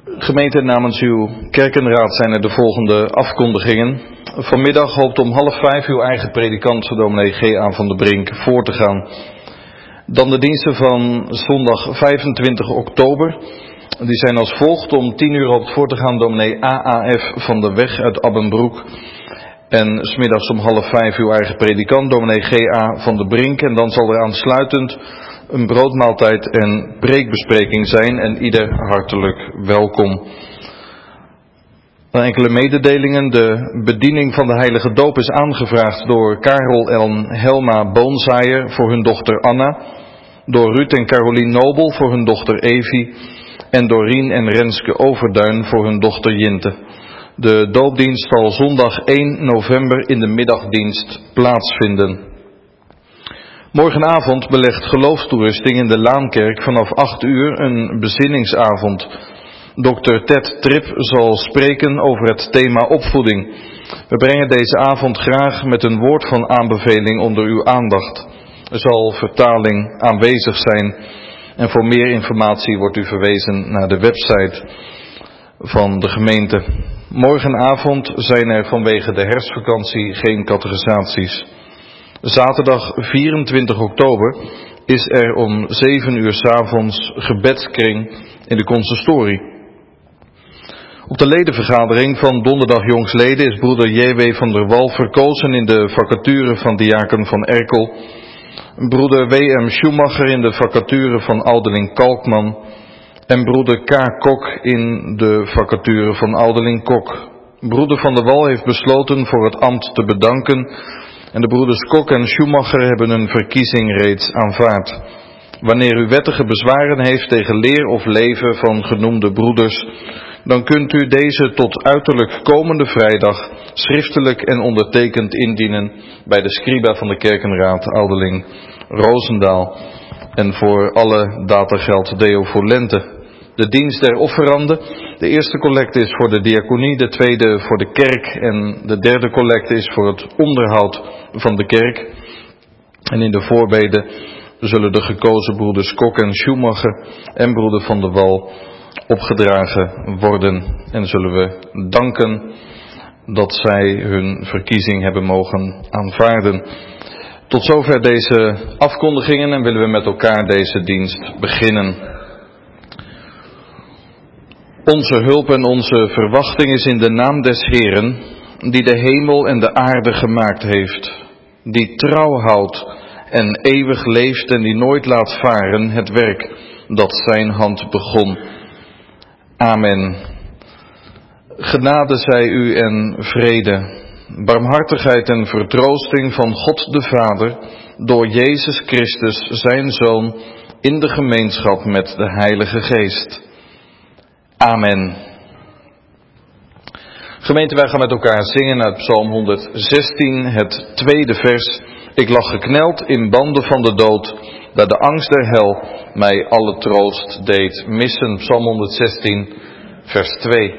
Gemeente, namens uw kerkenraad zijn er de volgende afkondigingen. Vanmiddag hoopt om 4:30 uw eigen predikant, dominee G.A. van der Brink, voor te gaan. Dan de diensten van zondag 25 oktober. Die zijn als volgt. Om 10:00 hoopt voor te gaan dominee A.A.F. van der Weg uit Abbenbroek. En 's middags om 4:30 uw eigen predikant, dominee G.A. van der Brink. En dan zal er aansluitend een broodmaaltijd en preekbespreking zijn en ieder hartelijk welkom. Dan enkele mededelingen. De bediening van de heilige doop is aangevraagd door Karel en Helma Boonzaaier voor hun dochter Anna, door Ruud en Carolien Nobel voor hun dochter Evie en door Rien en Renske Overduin voor hun dochter Jinte. De doopdienst zal zondag 1 november in de middagdienst plaatsvinden. Morgenavond belegt geloofstoerusting in de Laankerk vanaf 8:00 een bezinningsavond. Dr. Ted Tripp zal spreken over het thema opvoeding. We brengen deze avond graag met een woord van aanbeveling onder uw aandacht. Er zal vertaling aanwezig zijn en voor meer informatie wordt u verwezen naar de website van de gemeente. Morgenavond zijn er vanwege de herfstvakantie geen catechisaties. Zaterdag 24 oktober is er om 7:00 's avonds gebedskring in de consistorie. Op de ledenvergadering van donderdag jongsleden is broeder J.W. van der Wal verkozen in de vacature van diaken van Erkel, broeder W.M. Schumacher in de vacature van ouderling Kalkman en broeder K. Kok in de vacature van ouderling Kok. Broeder van der Wal heeft besloten voor het ambt te bedanken en de broeders Kok en Schumacher hebben hun verkiezing reeds aanvaard. Wanneer u wettige bezwaren heeft tegen leer of leven van genoemde broeders, dan kunt u deze tot uiterlijk komende vrijdag schriftelijk en ondertekend indienen bij de scriba van de kerkenraad ouderling Roosendaal. En voor alle data geldt deo volente. De dienst der offeranden. De eerste collecte is voor de diaconie, de tweede voor de kerk en de derde collecte is voor het onderhoud van de kerk. En in de voorbeden zullen de gekozen broeders Kok en Schumacher en broeder van der Wal opgedragen worden. En zullen we danken dat zij hun verkiezing hebben mogen aanvaarden. Tot zover deze afkondigingen en willen we met elkaar deze dienst beginnen. Onze hulp en onze verwachting is in de naam des Heeren, die de hemel en de aarde gemaakt heeft, die trouw houdt en eeuwig leeft en die nooit laat varen het werk dat zijn hand begon. Amen. Genade zij u en vrede, barmhartigheid en vertroosting van God de Vader, door Jezus Christus zijn Zoon, in de gemeenschap met de Heilige Geest. Amen. Gemeente, wij gaan met elkaar zingen uit Psalm 116, het tweede vers. Ik lag gekneld in banden van de dood, daar de angst der hel mij alle troost deed missen. Psalm 116, vers 2.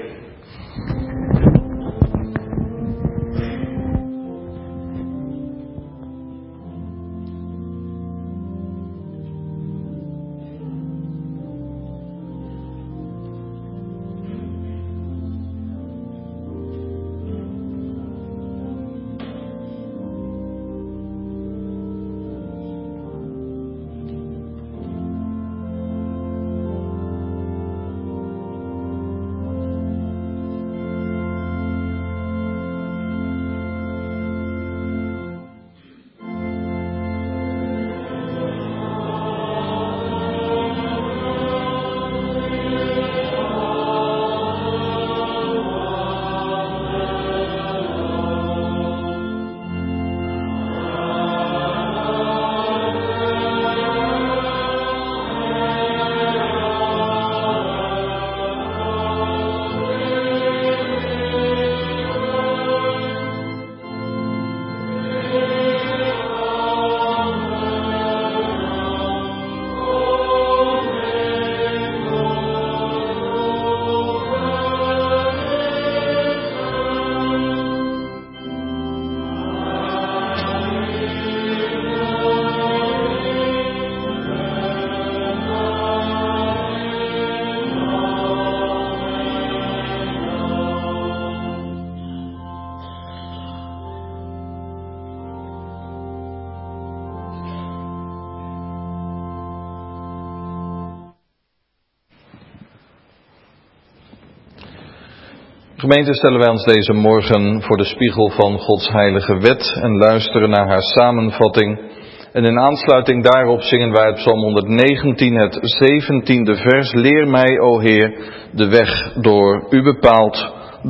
Gemeente, stellen wij ons deze morgen voor de spiegel van Gods heilige wet en luisteren naar haar samenvatting. En in aansluiting daarop zingen wij uit Psalm 119 het 17e vers. Leer mij, o Heer, de weg door u bepaald,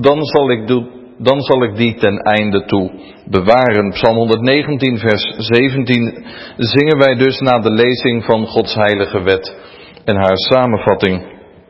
dan zal ik die ten einde toe bewaren. Psalm 119 vers 17 zingen wij dus na de lezing van Gods heilige wet en haar samenvatting.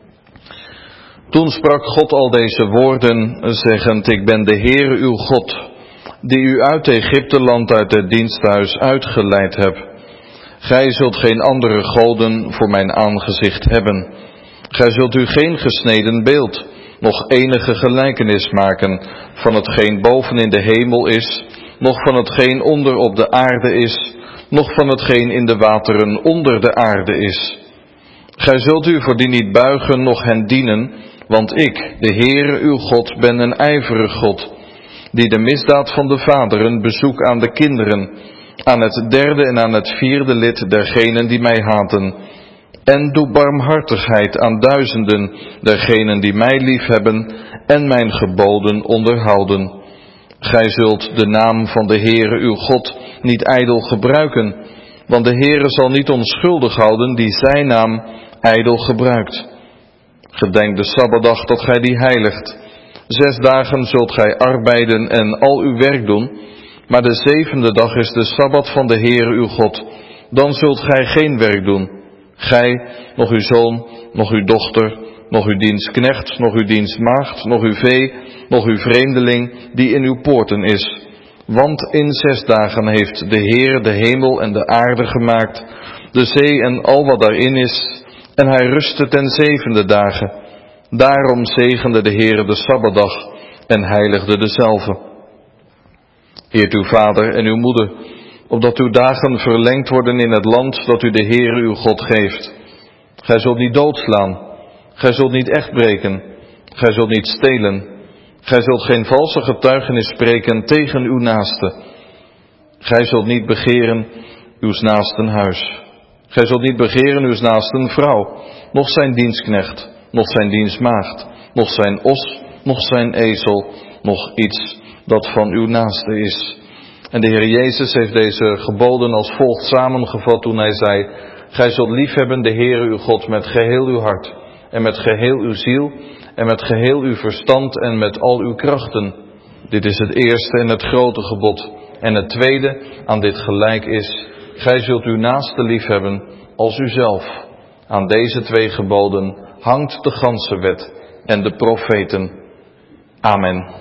Toen sprak God al deze woorden, zeggend: Ik ben de Heere uw God, die u uit Egypteland, uit het diensthuis uitgeleid heb. Gij zult geen andere goden voor mijn aangezicht hebben. Gij zult u geen gesneden beeld, nog enige gelijkenis maken van hetgeen boven in de hemel is, noch van hetgeen onder op de aarde is, noch van hetgeen in de wateren onder de aarde is. Gij zult u voor die niet buigen, noch hen dienen, want ik, de Heere uw God, ben een ijverig God, die de misdaad van de vaderen bezoek aan de kinderen, aan het derde en aan het vierde lid dergenen die mij haten, en doe barmhartigheid aan duizenden dergenen die mij liefhebben en mijn geboden onderhouden. Gij zult de naam van de Heere uw God niet ijdel gebruiken, want de Heere zal niet onschuldig houden die zijn naam ijdel gebruikt. Gedenk de Sabbatdag dat gij die heiligt. 6 dagen zult gij arbeiden en al uw werk doen, maar de 7e dag is de Sabbat van de Heere uw God. Dan zult gij geen werk doen. Gij, nog uw zoon, nog uw dochter, nog uw dienstknecht, nog uw dienstmaagd, nog uw vee, nog uw vreemdeling die in uw poorten is. Want in 6 dagen heeft de Heere de hemel en de aarde gemaakt, de zee en al wat daarin is, en hij rustte ten 7e dagen. Daarom zegende de Heere de Sabbatdag en heiligde dezelve. Eert uw vader en uw moeder, opdat uw dagen verlengd worden in het land dat u de Heere uw God geeft. Gij zult niet doodslaan, gij zult niet echtbreken, gij zult niet stelen, gij zult geen valse getuigenis spreken tegen uw naaste. Gij zult niet begeren uws naasten huis. Gij zult niet begeren uws naasten vrouw, noch zijn dienstknecht, noch zijn dienstmaagd, noch zijn os, noch zijn ezel, noch iets dat van uw naaste is. En de Heer Jezus heeft deze geboden als volgt samengevat toen hij zei: Gij zult liefhebben de Heere uw God met geheel uw hart, en met geheel uw ziel, en met geheel uw verstand, en met al uw krachten. Dit is het eerste en het grote gebod. En het tweede aan dit gelijk is: Gij zult uw naaste liefhebben als uzelf. Aan deze 2 geboden hangt de ganse wet en de profeten. Amen.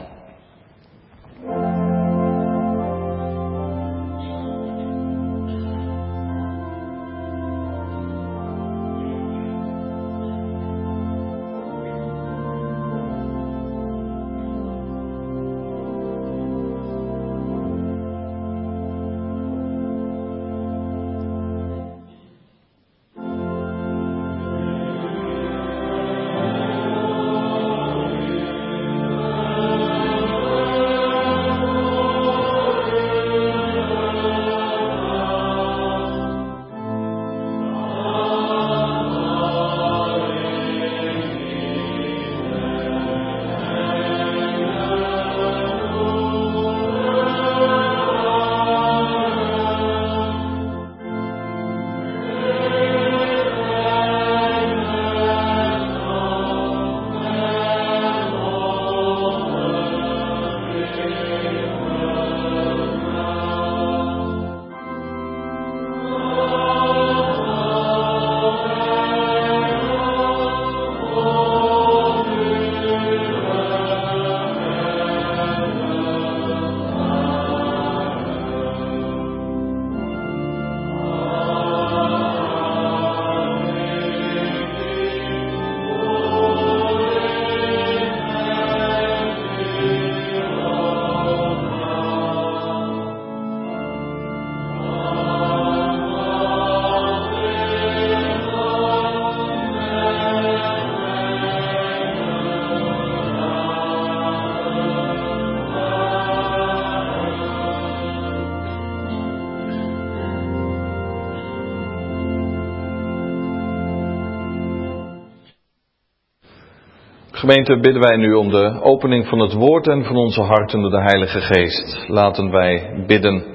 Gemeente, bidden wij nu om de opening van het woord en van onze harten door de Heilige Geest. Laten wij bidden.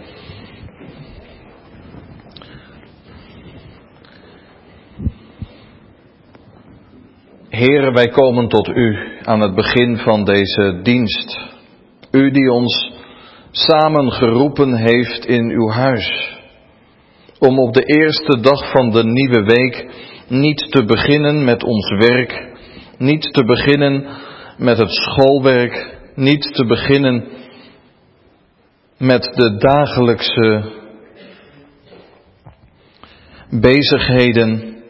Heere, wij komen tot u aan het begin van deze dienst. U die ons samen geroepen heeft in uw huis. Om op de eerste dag van de nieuwe week niet te beginnen met ons werk, niet te beginnen met het schoolwerk, niet te beginnen met de dagelijkse bezigheden,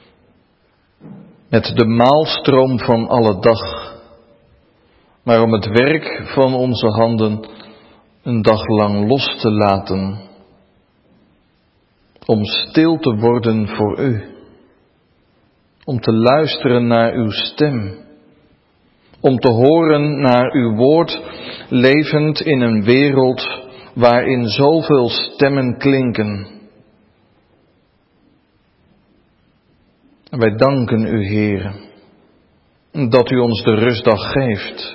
met de maalstroom van alle dag, maar om het werk van onze handen een dag lang los te laten, om stil te worden voor u, om te luisteren naar uw stem, om te horen naar uw woord, levend in een wereld waarin zoveel stemmen klinken. En wij danken u, Heere, dat u ons de rustdag geeft.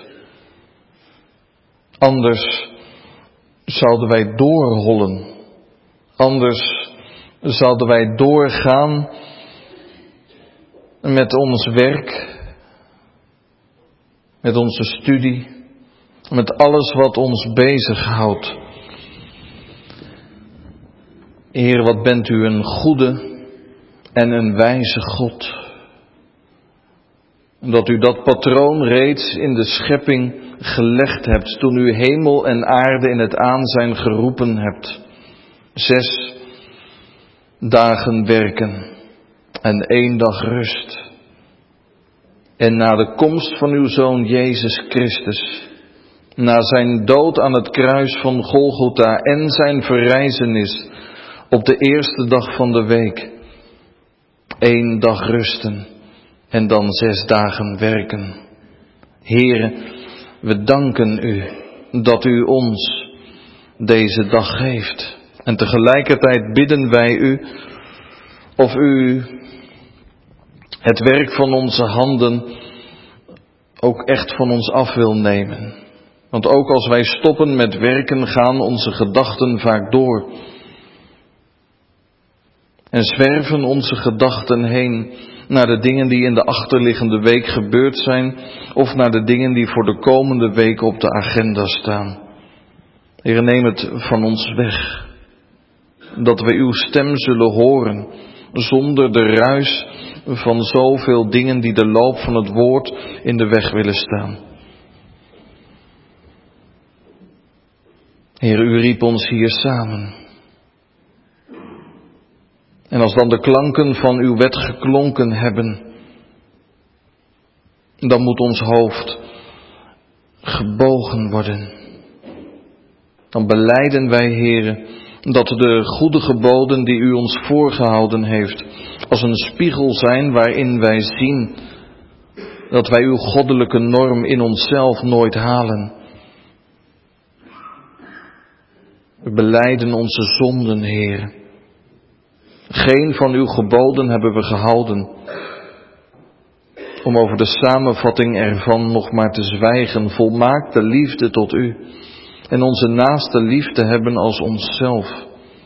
Anders zouden wij doorhollen. Anders zouden wij doorgaan met ons werk, met onze studie, met alles wat ons bezighoudt. Heer, wat bent u een goede en een wijze God. Dat u dat patroon reeds in de schepping gelegd hebt toen u hemel en aarde in het aanzijn geroepen hebt. 6 dagen werken en 1 dag rust. En na de komst van uw Zoon Jezus Christus, na zijn dood aan het kruis van Golgotha en zijn verrijzenis op de eerste dag van de week, 1 dag rusten en dan 6 dagen werken. Heere, we danken u dat u ons deze dag geeft. En tegelijkertijd bidden wij u of u het werk van onze handen ook echt van ons af wil nemen. Want ook als wij stoppen met werken, gaan onze gedachten vaak door. En zwerven onze gedachten heen naar de dingen die in de achterliggende week gebeurd zijn, of naar de dingen die voor de komende week op de agenda staan. Heer, neem het van ons weg. Dat we uw stem zullen horen, zonder de ruis van zoveel dingen die de loop van het woord in de weg willen staan. Heer, u riep ons hier samen. En als dan de klanken van uw wet geklonken hebben, dan moet ons hoofd gebogen worden. Dan belijden wij, Heere, dat de goede geboden die u ons voorgehouden heeft, als een spiegel zijn waarin wij zien dat wij uw goddelijke norm in onszelf nooit halen. We belijden onze zonden, Heere. Geen van uw geboden hebben we gehouden, om over de samenvatting ervan nog maar te zwijgen. Volmaakte liefde tot u en onze naaste lief te hebben als onszelf.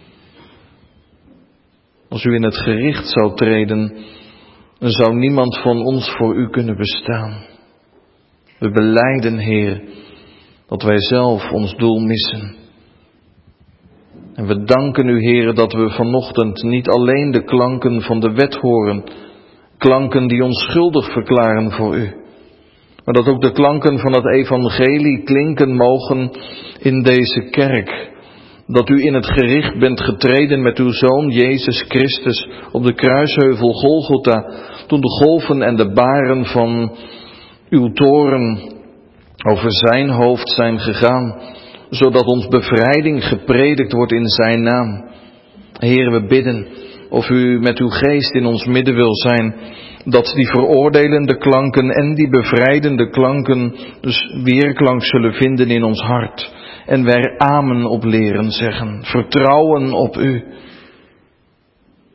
Als u in het gericht zou treden, dan zou niemand van ons voor u kunnen bestaan. We belijden, Heer, dat wij zelf ons doel missen. En we danken u, Heer, dat we vanochtend niet alleen de klanken van de wet horen, klanken die ons schuldig verklaren voor u, maar dat ook de klanken van het evangelie klinken mogen in deze kerk. Dat u in het gericht bent getreden met uw Zoon Jezus Christus op de kruisheuvel Golgotha, toen de golven en de baren van uw toorn over zijn hoofd zijn gegaan, zodat ons bevrijding gepredikt wordt in zijn naam. Heer, we bidden of u met uw geest in ons midden wil zijn, dat die veroordelende klanken en die bevrijdende klanken dus weerklank zullen vinden in ons hart. En wij er amen op leren zeggen, vertrouwen op u.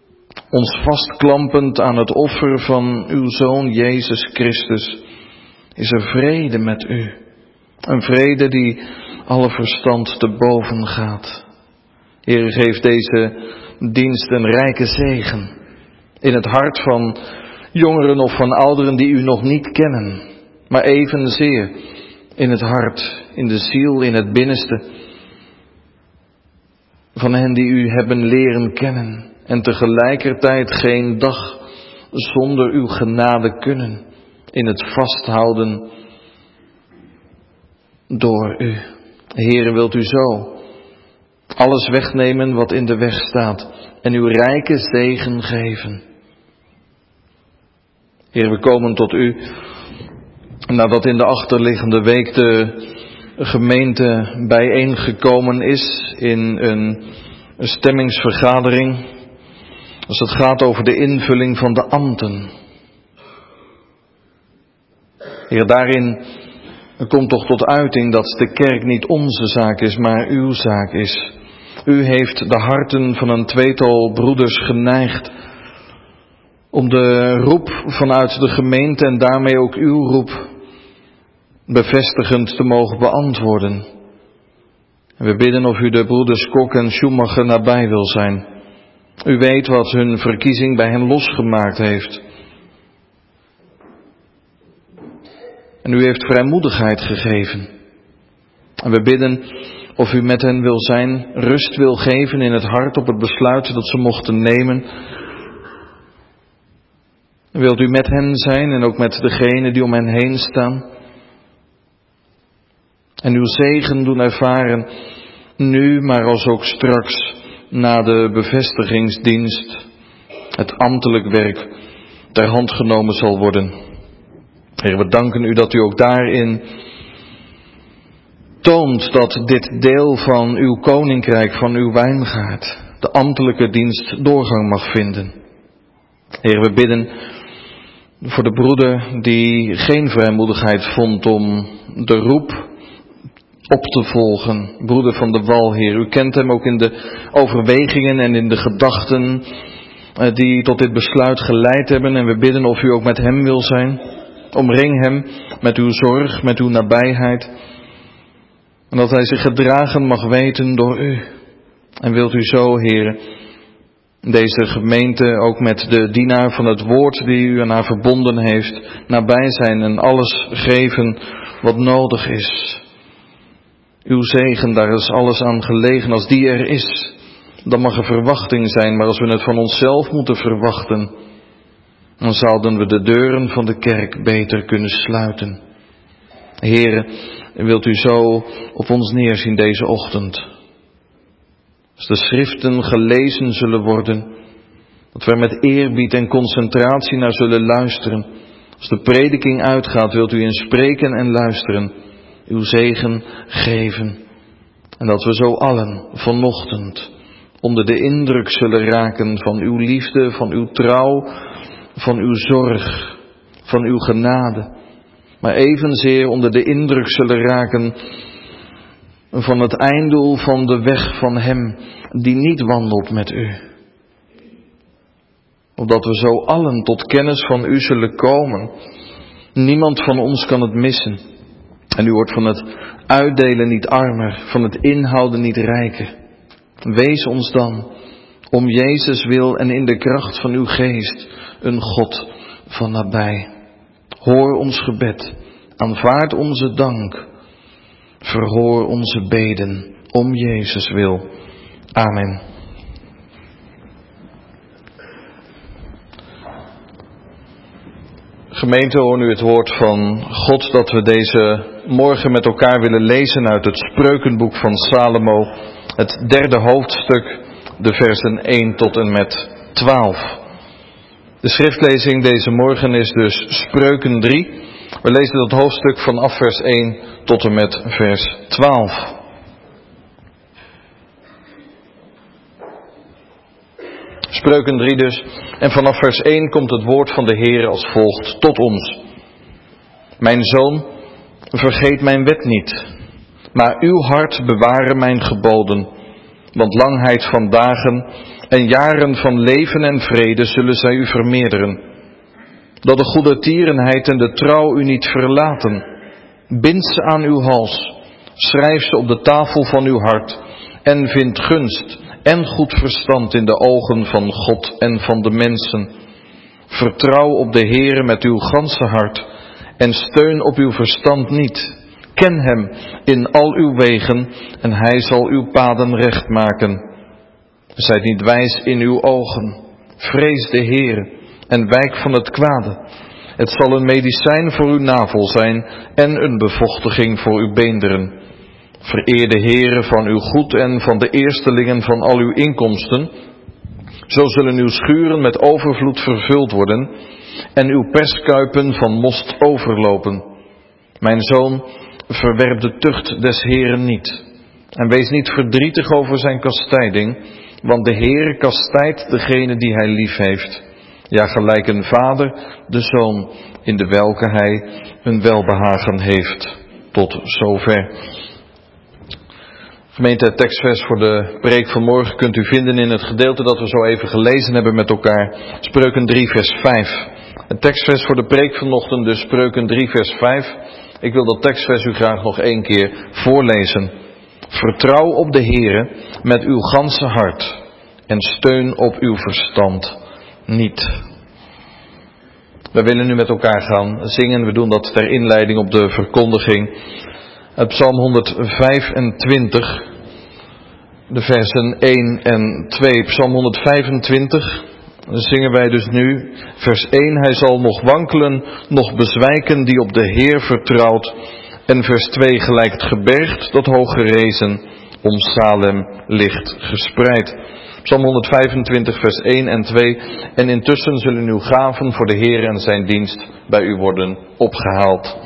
Ons vastklampend aan het offer van uw Zoon Jezus Christus, is er vrede met u. Een vrede die alle verstand te boven gaat. Heer, geef deze dienst een rijke zegen in het hart van jongeren of van ouderen die u nog niet kennen, maar evenzeer in het hart, in de ziel, in het binnenste van hen die u hebben leren kennen en tegelijkertijd geen dag zonder uw genade kunnen in het vasthouden door u. Heere, wilt u zo alles wegnemen wat in de weg staat en uw rijke zegen geven. Heer, we komen tot u nadat in de achterliggende week de gemeente bijeengekomen is in een stemmingsvergadering als het gaat over de invulling van de ambten. Heer, daarin komt toch tot uiting dat de kerk niet onze zaak is, maar uw zaak is. U heeft de harten van een tweetal broeders geneigd om de roep vanuit de gemeente en daarmee ook uw roep bevestigend te mogen beantwoorden. En we bidden of u de broeders Kok en Schumacher nabij wil zijn. U weet wat hun verkiezing bij hen losgemaakt heeft. En u heeft vrijmoedigheid gegeven. En we bidden of u met hen wil zijn, rust wil geven in het hart op het besluit dat ze mochten nemen. Wilt u met hen zijn en ook met degenen die om hen heen staan. En uw zegen doen ervaren, nu maar als ook straks, na de bevestigingsdienst, het ambtelijk werk ter hand genomen zal worden. Heer, we danken u dat u ook daarin toont dat dit deel van uw koninkrijk, van uw wijngaard, de ambtelijke dienst doorgang mag vinden. Heer, we bidden voor de broeder die geen vrijmoedigheid vond om de roep op te volgen. Broeder van de Wal, Heer, u kent hem ook in de overwegingen en in de gedachten die tot dit besluit geleid hebben. En we bidden of u ook met hem wil zijn. Omring hem met uw zorg, met uw nabijheid. En dat hij zich gedragen mag weten door u. En wilt u zo, Heer, deze gemeente ook met de dienaar van het woord die u aan haar verbonden heeft, nabij zijn en alles geven wat nodig is. Uw zegen, daar is alles aan gelegen. Als die er is, dan mag er verwachting zijn. Maar als we het van onszelf moeten verwachten, dan zouden we de deuren van de kerk beter kunnen sluiten. Heere, wilt u zo op ons neerzien deze ochtend. Als de schriften gelezen zullen worden, dat we er met eerbied en concentratie naar zullen luisteren. Als de prediking uitgaat, wilt u in spreken en luisteren uw zegen geven. En dat we zo allen vanochtend onder de indruk zullen raken van uw liefde, van uw trouw, van uw zorg, van uw genade. Maar evenzeer onder de indruk zullen raken van het einddoel van de weg van hem die niet wandelt met u. Opdat we zo allen tot kennis van u zullen komen. Niemand van ons kan het missen. En u wordt van het uitdelen niet armer, van het inhouden niet rijker. Wees ons dan, om Jezus wil en in de kracht van uw geest, een God van nabij. Hoor ons gebed, aanvaard onze dank, verhoor onze beden, om Jezus wil. Amen. Gemeente, hoor nu het woord van God dat we deze morgen met elkaar willen lezen uit het Spreukenboek van Salomo, het 3e hoofdstuk, de versen 1 tot en met 12. De schriftlezing deze morgen is dus Spreuken 3. We lezen dat hoofdstuk vanaf vers 1 tot en met vers 12. Spreuken 3 dus. En vanaf vers 1 komt het woord van de Heer als volgt tot ons. Mijn zoon, vergeet mijn wet niet, maar uw hart bewaren mijn geboden. Want langheid van dagen en jaren van leven en vrede zullen zij u vermeerderen. dat de goedertierenheid en de trouw u niet verlaten. Bind ze aan uw hals, schrijf ze op de tafel van uw hart en vind gunst en goed verstand in de ogen van God en van de mensen. Vertrouw op de Heere met uw ganse hart en steun op uw verstand niet. Ken hem in al uw wegen en hij zal uw paden recht maken. Zijt niet wijs in uw ogen. Vrees de Heere en wijk van het kwade. Het zal een medicijn voor uw navel zijn en een bevochtiging voor uw beenderen. Vereer de Heere van uw goed en van de eerstelingen van al uw inkomsten. Zo zullen uw schuren met overvloed vervuld worden en uw perskuipen van most overlopen. Mijn zoon, verwerp de tucht des Heeren niet. En wees niet verdrietig over zijn kastijding, want de Heere kastijdt degene die hij lief heeft. Ja, gelijk een vader de zoon, in de welke hij een welbehagen heeft. Tot zover. Gemeente, het tekstvers voor de preek van morgen kunt u vinden in het gedeelte dat we zo even gelezen hebben met elkaar. Spreuken 3 vers 5. Het tekstvers voor de preek vanochtend dus Spreuken 3 vers 5. Ik wil dat tekstvers u graag nog 1 keer voorlezen. Vertrouw op de Heere met uw ganse hart en steun op uw verstand niet. We willen nu met elkaar gaan zingen. We doen dat ter inleiding op de verkondiging. Uit Psalm 125, de versen 1 en 2. Psalm 125, zingen wij dus nu. Vers 1, hij zal nog wankelen, nog bezwijken die op de Heer vertrouwt. En vers 2, gelijk het gebergte dat hoog gerezen, om Salem ligt gespreid. Psalm 125, vers 1 en 2. En intussen zullen uw gaven voor de Heer en zijn dienst bij u worden opgehaald.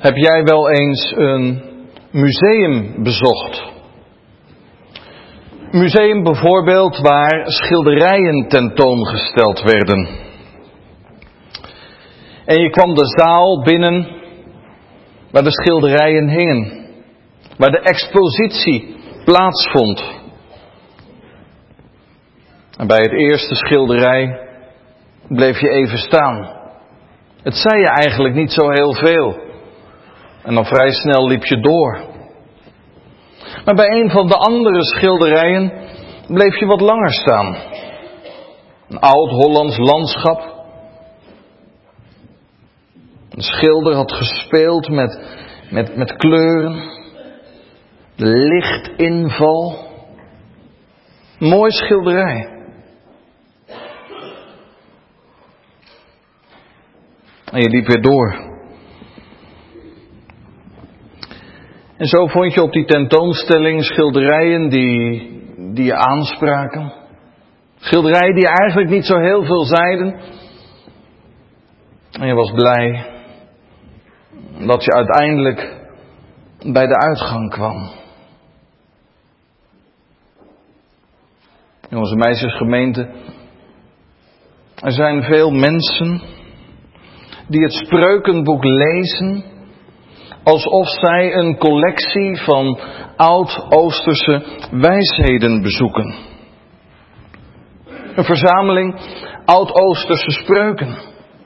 Heb jij wel eens een museum bezocht? Een museum bijvoorbeeld waar schilderijen tentoongesteld werden. En je kwam de zaal binnen waar de schilderijen hingen. Waar de expositie plaatsvond. En bij het eerste schilderij bleef je even staan. Het zei je eigenlijk niet zo heel veel. En dan vrij snel liep je door. Maar bij een van de andere schilderijen bleef je wat langer staan. Een oud-Hollands landschap. Een schilder had gespeeld met kleuren. De lichtinval. Mooi schilderij. En je liep weer door. En zo vond je op die tentoonstelling schilderijen die je aanspraken. Schilderijen die eigenlijk niet zo heel veel zeiden. En je was blij dat je uiteindelijk bij de uitgang kwam. Jongens en meisjes, gemeente. Er zijn veel mensen die het Spreukenboek lezen alsof zij een collectie van oud-Oosterse wijsheden bezoeken. Een verzameling oud-Oosterse spreuken.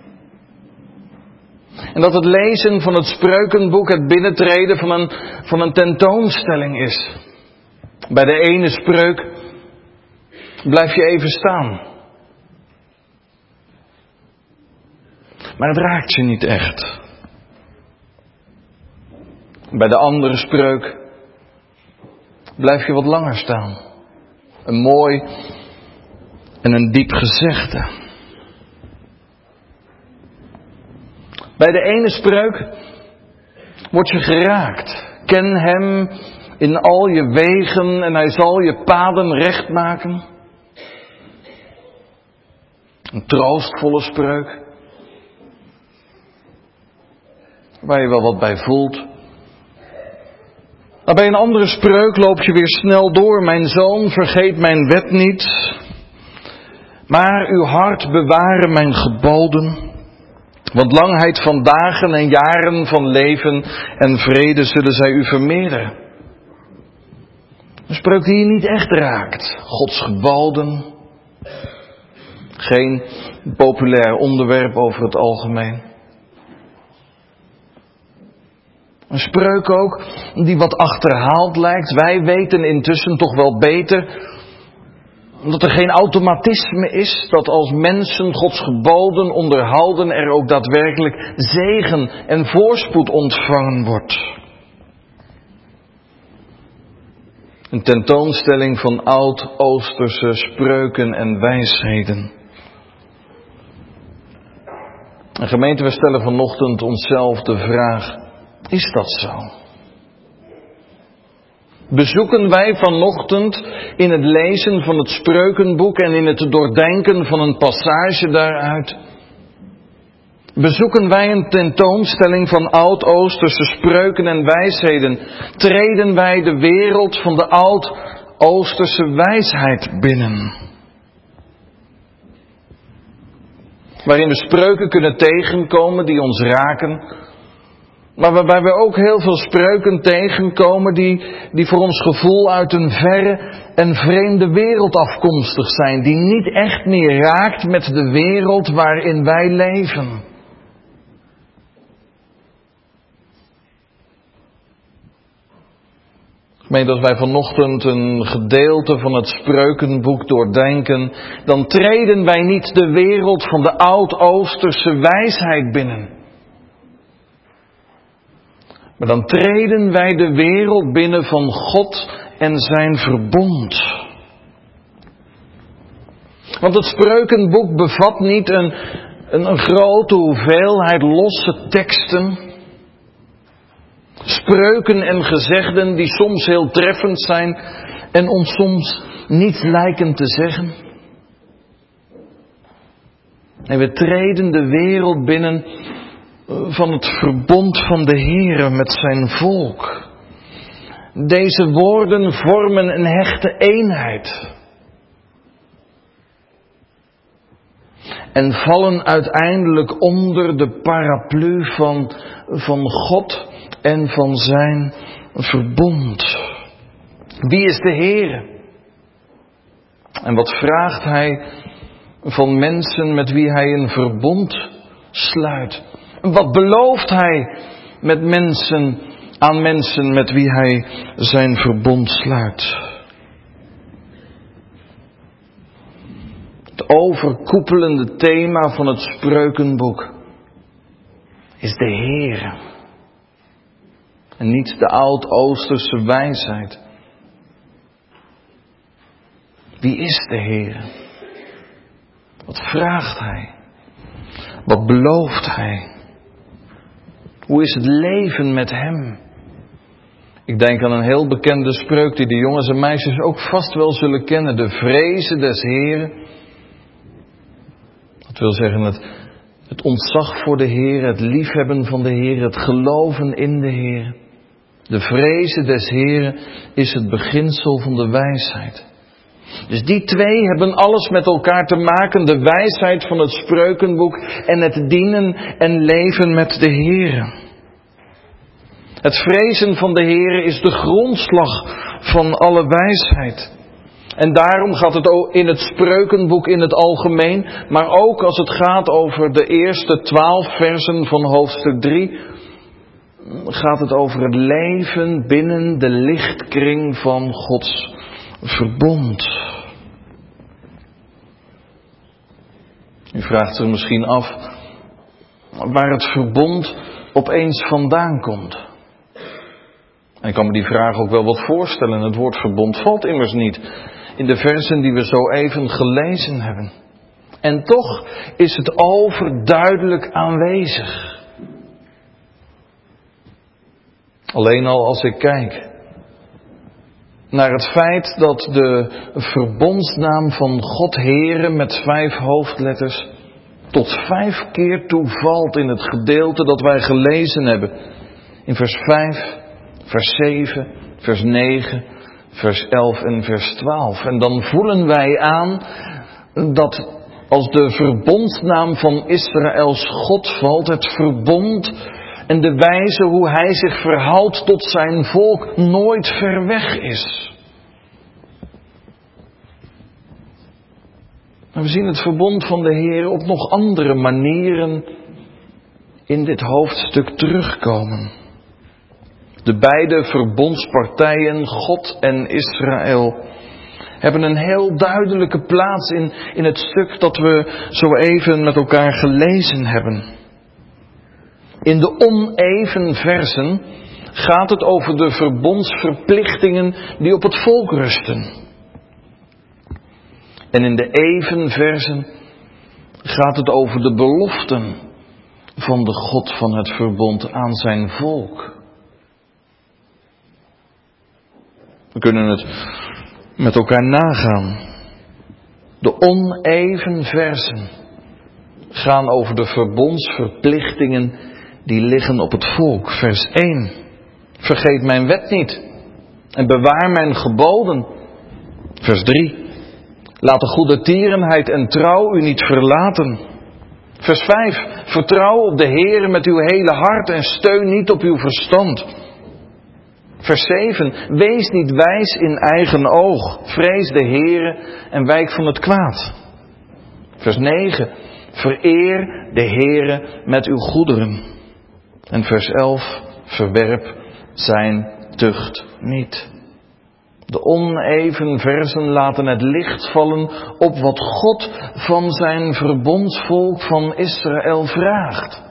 En dat het lezen van het Spreukenboek het binnentreden van een tentoonstelling is. Bij de ene spreuk blijf je even staan. Maar het raakt je niet echt. Bij de andere spreuk blijf je wat langer staan. Een mooi en een diep gezegde. Bij de ene spreuk word je geraakt. Ken hem in al je wegen en hij zal je paden recht maken. Een troostvolle spreuk. Waar je wel wat bij voelt. Maar bij een andere spreuk loop je weer snel door. Mijn zoon, vergeet mijn wet niet. Maar uw hart bewaren mijn geboden. Want langheid van dagen en jaren van leven en vrede zullen zij u vermeerderen. Een spreuk die je niet echt raakt. Gods geboden. Geen populair onderwerp over het algemeen. Een spreuk ook die wat achterhaald lijkt. Wij weten intussen toch wel beter dat er geen automatisme is. Dat als mensen Gods geboden onderhouden er ook daadwerkelijk zegen en voorspoed ontvangen wordt. Een tentoonstelling van oud-Oosterse spreuken en wijsheden. En gemeente, we stellen vanochtend onszelf de vraag. Is dat zo? Bezoeken wij vanochtend in het lezen van het Spreukenboek en in het doordenken van een passage daaruit? Bezoeken wij een tentoonstelling van oud-Oosterse spreuken en wijsheden? Treden wij de wereld van de oud-Oosterse wijsheid binnen? Waarin we spreuken kunnen tegenkomen die ons raken. Maar waarbij we ook heel veel spreuken tegenkomen die voor ons gevoel uit een verre en vreemde wereld afkomstig zijn. Die niet echt meer raakt met de wereld waarin wij leven. Gemeente, als wij vanochtend een gedeelte van het Spreukenboek doordenken, dan treden wij niet de wereld van de oud-Oosterse wijsheid binnen. Maar dan treden wij de wereld binnen van God en zijn verbond. Want het Spreukenboek bevat niet een grote hoeveelheid losse teksten. Spreuken en gezegden die soms heel treffend zijn en ons soms niets lijken te zeggen. En we treden de wereld binnen van het verbond van de Heere met zijn volk. Deze woorden vormen een hechte eenheid. En vallen uiteindelijk onder de paraplu van God en van zijn verbond. Wie is de Heere? En wat vraagt hij van mensen met wie hij een verbond sluit? Wat belooft hij aan mensen met wie hij zijn verbond sluit? Het overkoepelende thema van het Spreukenboek is de Heere. En niet de oud-Oosterse wijsheid. Wie is de Heere? Wat vraagt hij? Wat belooft hij? Hoe is het leven met hem? Ik denk aan een heel bekende spreuk die de jongens en meisjes ook vast wel zullen kennen. De vreze des Heeren. Dat wil zeggen het ontzag voor de Heer, het liefhebben van de Heer, het geloven in de Heer. De vreze des Heeren is het beginsel van de wijsheid. Dus die twee hebben alles met elkaar te maken, de wijsheid van het Spreukenboek en het dienen en leven met de Heere. Het vrezen van de Heere is de grondslag van alle wijsheid. En daarom gaat het in het Spreukenboek in het algemeen, maar ook als het gaat over de eerste 12 versen van hoofdstuk 3, gaat het over het leven binnen de lichtkring van Gods verbond. U vraagt zich misschien af waar het verbond opeens vandaan komt. En ik kan me die vraag ook wel wat voorstellen. Het woord verbond valt immers niet in de versen die we zo even gelezen hebben. En toch is het overduidelijk aanwezig. Alleen al als ik kijk naar het feit dat de verbondsnaam van God Heere met 5 hoofdletters tot 5 keer toe valt in het gedeelte dat wij gelezen hebben. In vers 5, vers 7, vers 9, vers 11 en vers 12. En dan voelen wij aan dat als de verbondsnaam van Israëls God valt, het verbond en de wijze hoe hij zich verhoudt tot zijn volk nooit ver weg is. Maar we zien het verbond van de Heer op nog andere manieren in dit hoofdstuk terugkomen. De beide verbondspartijen, God en Israël, hebben een heel duidelijke plaats in het stuk dat we zo even met elkaar gelezen hebben. In de oneven versen gaat het over de verbondsverplichtingen die op het volk rusten. En in de even versen gaat het over de beloften van de God van het verbond aan zijn volk. We kunnen het met elkaar nagaan. De oneven versen gaan over de verbondsverplichtingen die liggen op het volk. Vers 1. Vergeet mijn wet niet en bewaar mijn geboden. Vers 3. Laat de goede tierenheid en trouw u niet verlaten. Vers 5. Vertrouw op de Heere met uw hele hart en steun niet op uw verstand. Vers 7. Wees niet wijs in eigen oog. Vrees de Heere en wijk van het kwaad. Vers 9. Vereer de Heere met uw goederen. En vers 11. Verwerp zijn tucht niet. De oneven versen laten het licht vallen op wat God van zijn verbondsvolk van Israël vraagt.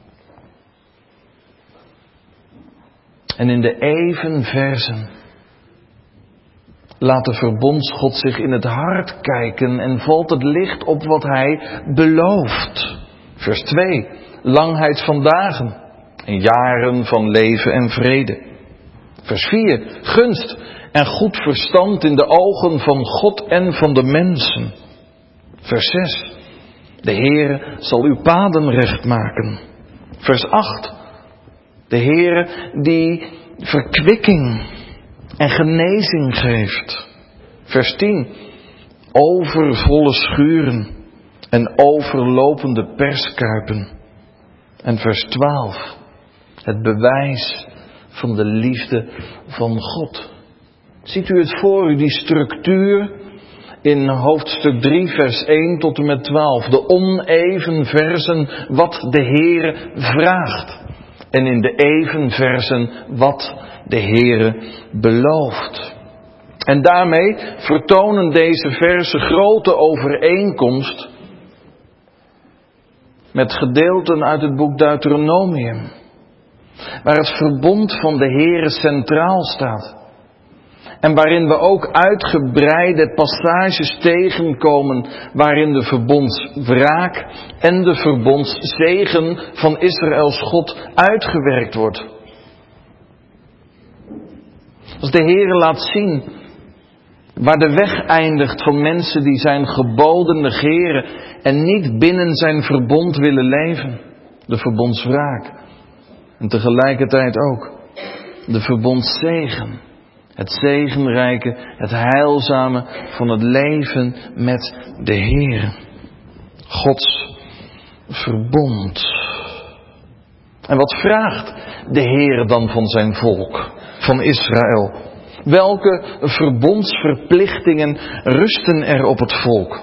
En in de even versen laat de verbondsgod zich in het hart kijken en valt het licht op wat hij belooft. Vers 2. Langheid van dagen en jaren van leven en vrede. Vers 4. Gunst en goed verstand in de ogen van God en van de mensen. Vers 6. De Heere zal uw paden recht maken. Vers 8. De Heere die verkwikking en genezing geeft. Vers 10. Overvolle schuren en overlopende perskuipen. En vers 12. Het bewijs van de liefde van God. Ziet u het voor u, die structuur in hoofdstuk 3 vers 1 tot en met 12. De oneven versen wat de Heere vraagt. En in de even versen wat de Heere belooft. En daarmee vertonen deze versen grote overeenkomst met gedeelten uit het boek Deuteronomium. Waar het verbond van de Heere centraal staat. En waarin we ook uitgebreide passages tegenkomen waarin de verbondswraak en de verbondszegen van Israëls God uitgewerkt wordt. Als de Heere laat zien waar de weg eindigt van mensen die zijn geboden negeren en niet binnen zijn verbond willen leven. De verbondswraak. En tegelijkertijd ook de verbondszegen. Het zegenrijke, het heilzame van het leven met de Heere. Gods verbond. En wat vraagt de Heere dan van zijn volk, van Israël? Welke verbondsverplichtingen rusten er op het volk?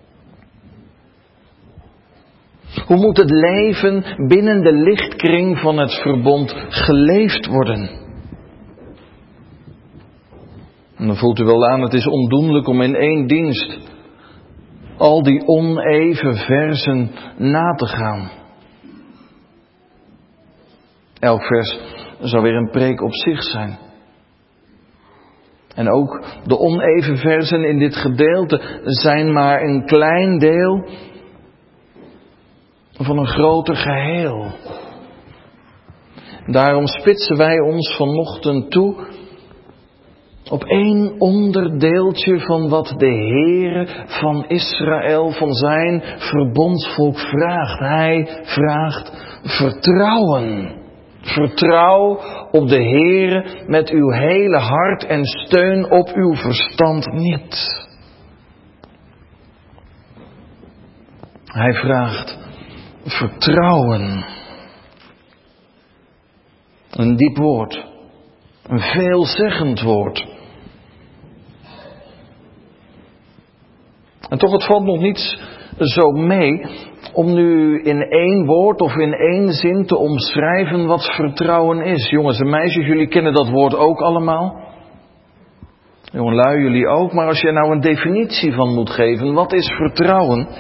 Hoe moet het leven binnen de lichtkring van het verbond geleefd worden? En dan voelt u wel aan, het is ondoenlijk om in één dienst al die oneven versen na te gaan. Elk vers zou weer een preek op zich zijn. En ook de oneven versen in dit gedeelte zijn maar een klein deel van een groter geheel. Daarom spitsen wij ons vanochtend toe op één onderdeeltje van wat de Heere van Israël, van zijn verbondsvolk vraagt. Hij vraagt vertrouwen. Vertrouw op de Heere met uw hele hart en steun op uw verstand niet. Hij vraagt vertrouwen. Een diep woord. Een veelzeggend woord. En toch, het valt nog niet zo mee om nu in één woord of in één zin te omschrijven wat vertrouwen is. Jongens en meisjes, jullie kennen dat woord ook allemaal. Jongelui, jullie ook. Maar als je er nou een definitie van moet geven, wat is vertrouwen?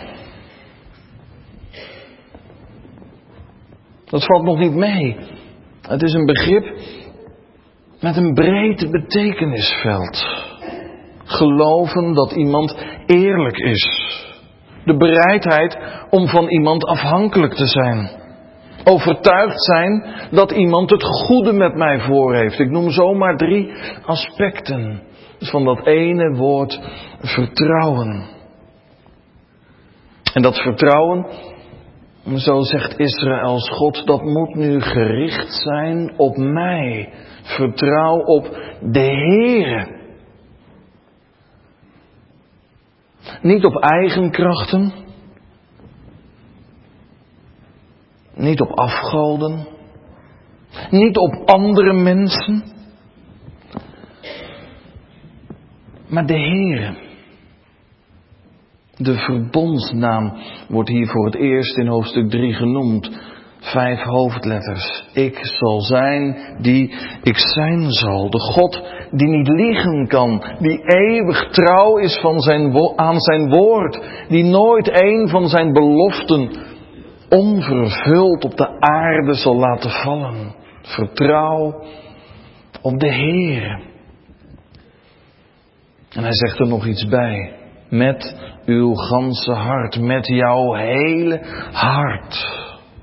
Dat valt nog niet mee. Het is een begrip met een breed betekenisveld. Geloven dat iemand eerlijk is. De bereidheid om van iemand afhankelijk te zijn. Overtuigd zijn dat iemand het goede met mij voor heeft. Ik noem zomaar 3 aspecten van dat ene woord vertrouwen. En dat vertrouwen, zo zegt Israëls God, dat moet nu gericht zijn op mij. Vertrouw op de Heere. Niet op eigen krachten. Niet op afgoden. Niet op andere mensen. Maar de Heere. De verbondsnaam wordt hier voor het eerst in hoofdstuk 3 genoemd. 5 hoofdletters. Ik zal zijn die ik zijn zal. De God die niet liegen kan. Die eeuwig trouw is aan zijn woord. Die nooit een van zijn beloften onvervuld op de aarde zal laten vallen. Vertrouw op de Heer. En hij zegt er nog iets bij. Met uw ganse hart. Met jouw hele hart.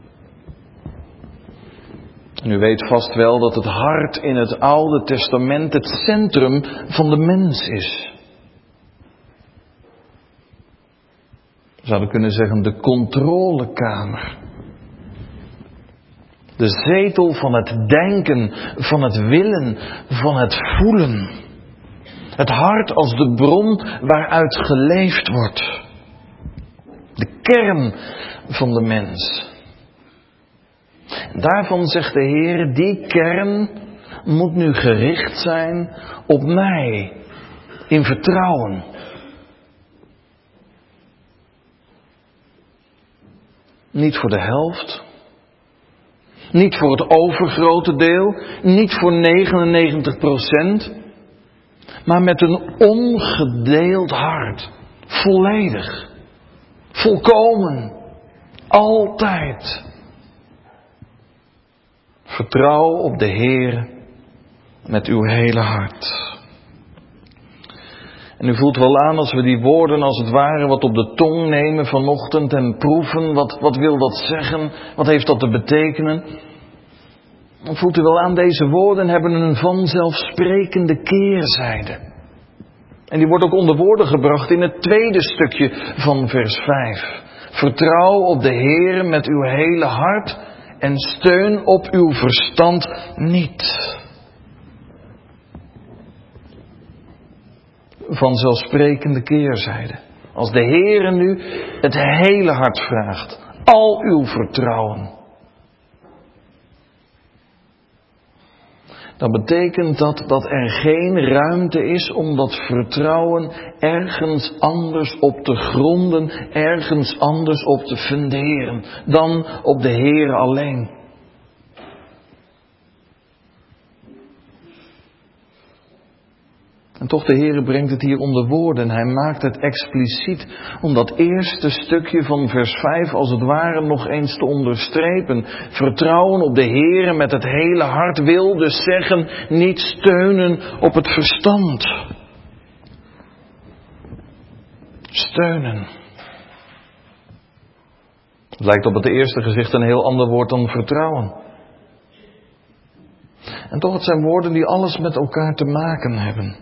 En u weet vast wel dat het hart in het Oude Testament het centrum van de mens is. We zouden kunnen zeggen de controlekamer. De zetel van het denken, van het willen, van het voelen. Het hart als de bron waaruit geleefd wordt. De kern van de mens. Daarvan zegt de Heer, die kern moet nu gericht zijn op mij. In vertrouwen. Niet voor de helft. Niet voor het overgrote deel. Niet voor 99%. Maar met een ongedeeld hart. Volledig. Volkomen. Altijd. Vertrouw op de Heer met uw hele hart. En u voelt wel aan als we die woorden als het ware wat op de tong nemen vanochtend en proeven. Wat wil dat zeggen? Wat heeft dat te betekenen? Dan voelt u wel aan, deze woorden hebben een vanzelfsprekende keerzijde. En die wordt ook onder woorden gebracht in het tweede stukje van vers 5. Vertrouw op de Heere met uw hele hart en steun op uw verstand niet. Vanzelfsprekende keerzijde. Als de Heere nu het hele hart vraagt, al uw vertrouwen, dan betekent dat er geen ruimte is om dat vertrouwen ergens anders op te gronden, ergens anders op te funderen dan op de Heere alleen. En toch, de Heere brengt het hier onder woorden. Hij maakt het expliciet om dat eerste stukje van vers 5 als het ware nog eens te onderstrepen. Vertrouwen op de Heere met het hele hart wil dus zeggen niet steunen op het verstand. Steunen. Het lijkt op het eerste gezicht een heel ander woord dan vertrouwen. En toch, het zijn woorden die alles met elkaar te maken hebben.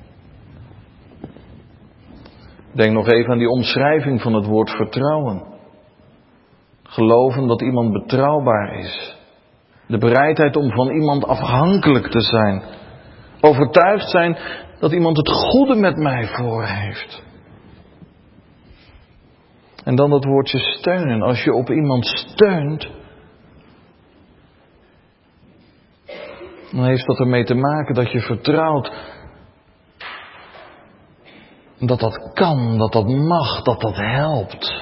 Denk nog even aan die omschrijving van het woord vertrouwen. Geloven dat iemand betrouwbaar is. De bereidheid om van iemand afhankelijk te zijn. Overtuigd zijn dat iemand het goede met mij voor heeft. En dan dat woordje steunen. Als je op iemand steunt, dan heeft dat ermee te maken dat je vertrouwt dat dat kan, dat dat mag, dat dat helpt.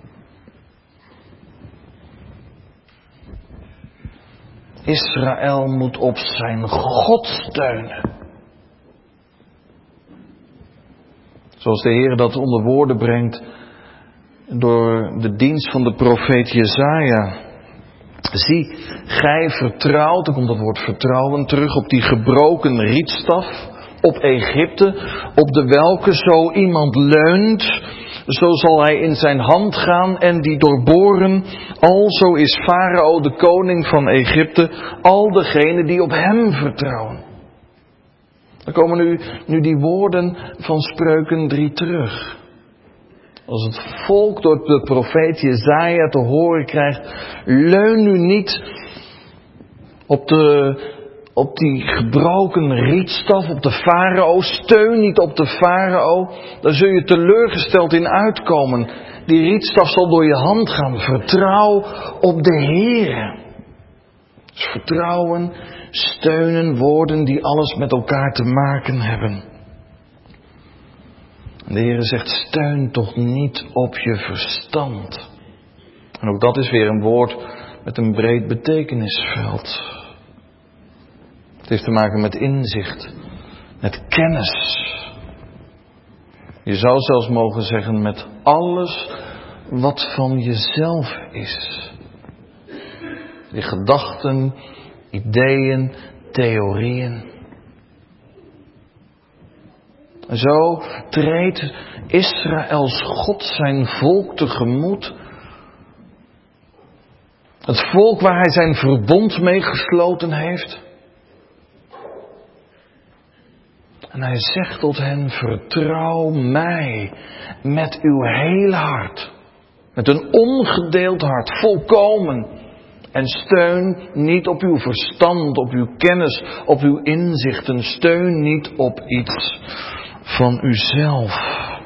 Israël moet op zijn God steunen. Zoals de Heer dat onder woorden brengt door de dienst van de profeet Jesaja. Zie, gij vertrouwt, dan komt dat woord vertrouwen terug op die gebroken rietstaf, op Egypte, op de welke zo iemand leunt, zo zal hij in zijn hand gaan en die doorboren. Alzo is Farao, de koning van Egypte, al degenen die op hem vertrouwen. Dan komen nu die woorden van Spreuken 3 terug. Als het volk door de profeet Jesaja te horen krijgt, leun nu niet op die gebroken rietstaf, op de farao, steun niet op de farao, daar zul je teleurgesteld in uitkomen. Die rietstaf zal door je hand gaan. Vertrouw op de Heere. Dus vertrouwen, steunen, woorden die alles met elkaar te maken hebben. De Heere zegt, steun toch niet op je verstand. En ook dat is weer een woord met een breed betekenisveld. Het heeft te maken met inzicht, met kennis. Je zou zelfs mogen zeggen met alles wat van jezelf is. Die gedachten, ideeën, theorieën. Zo treedt Israëls God zijn volk tegemoet. Het volk waar hij zijn verbond mee gesloten heeft. En hij zegt tot hen, vertrouw mij met uw hele hart. Met een ongedeeld hart, volkomen. En steun niet op uw verstand, op uw kennis, op uw inzichten. Steun niet op iets van uzelf.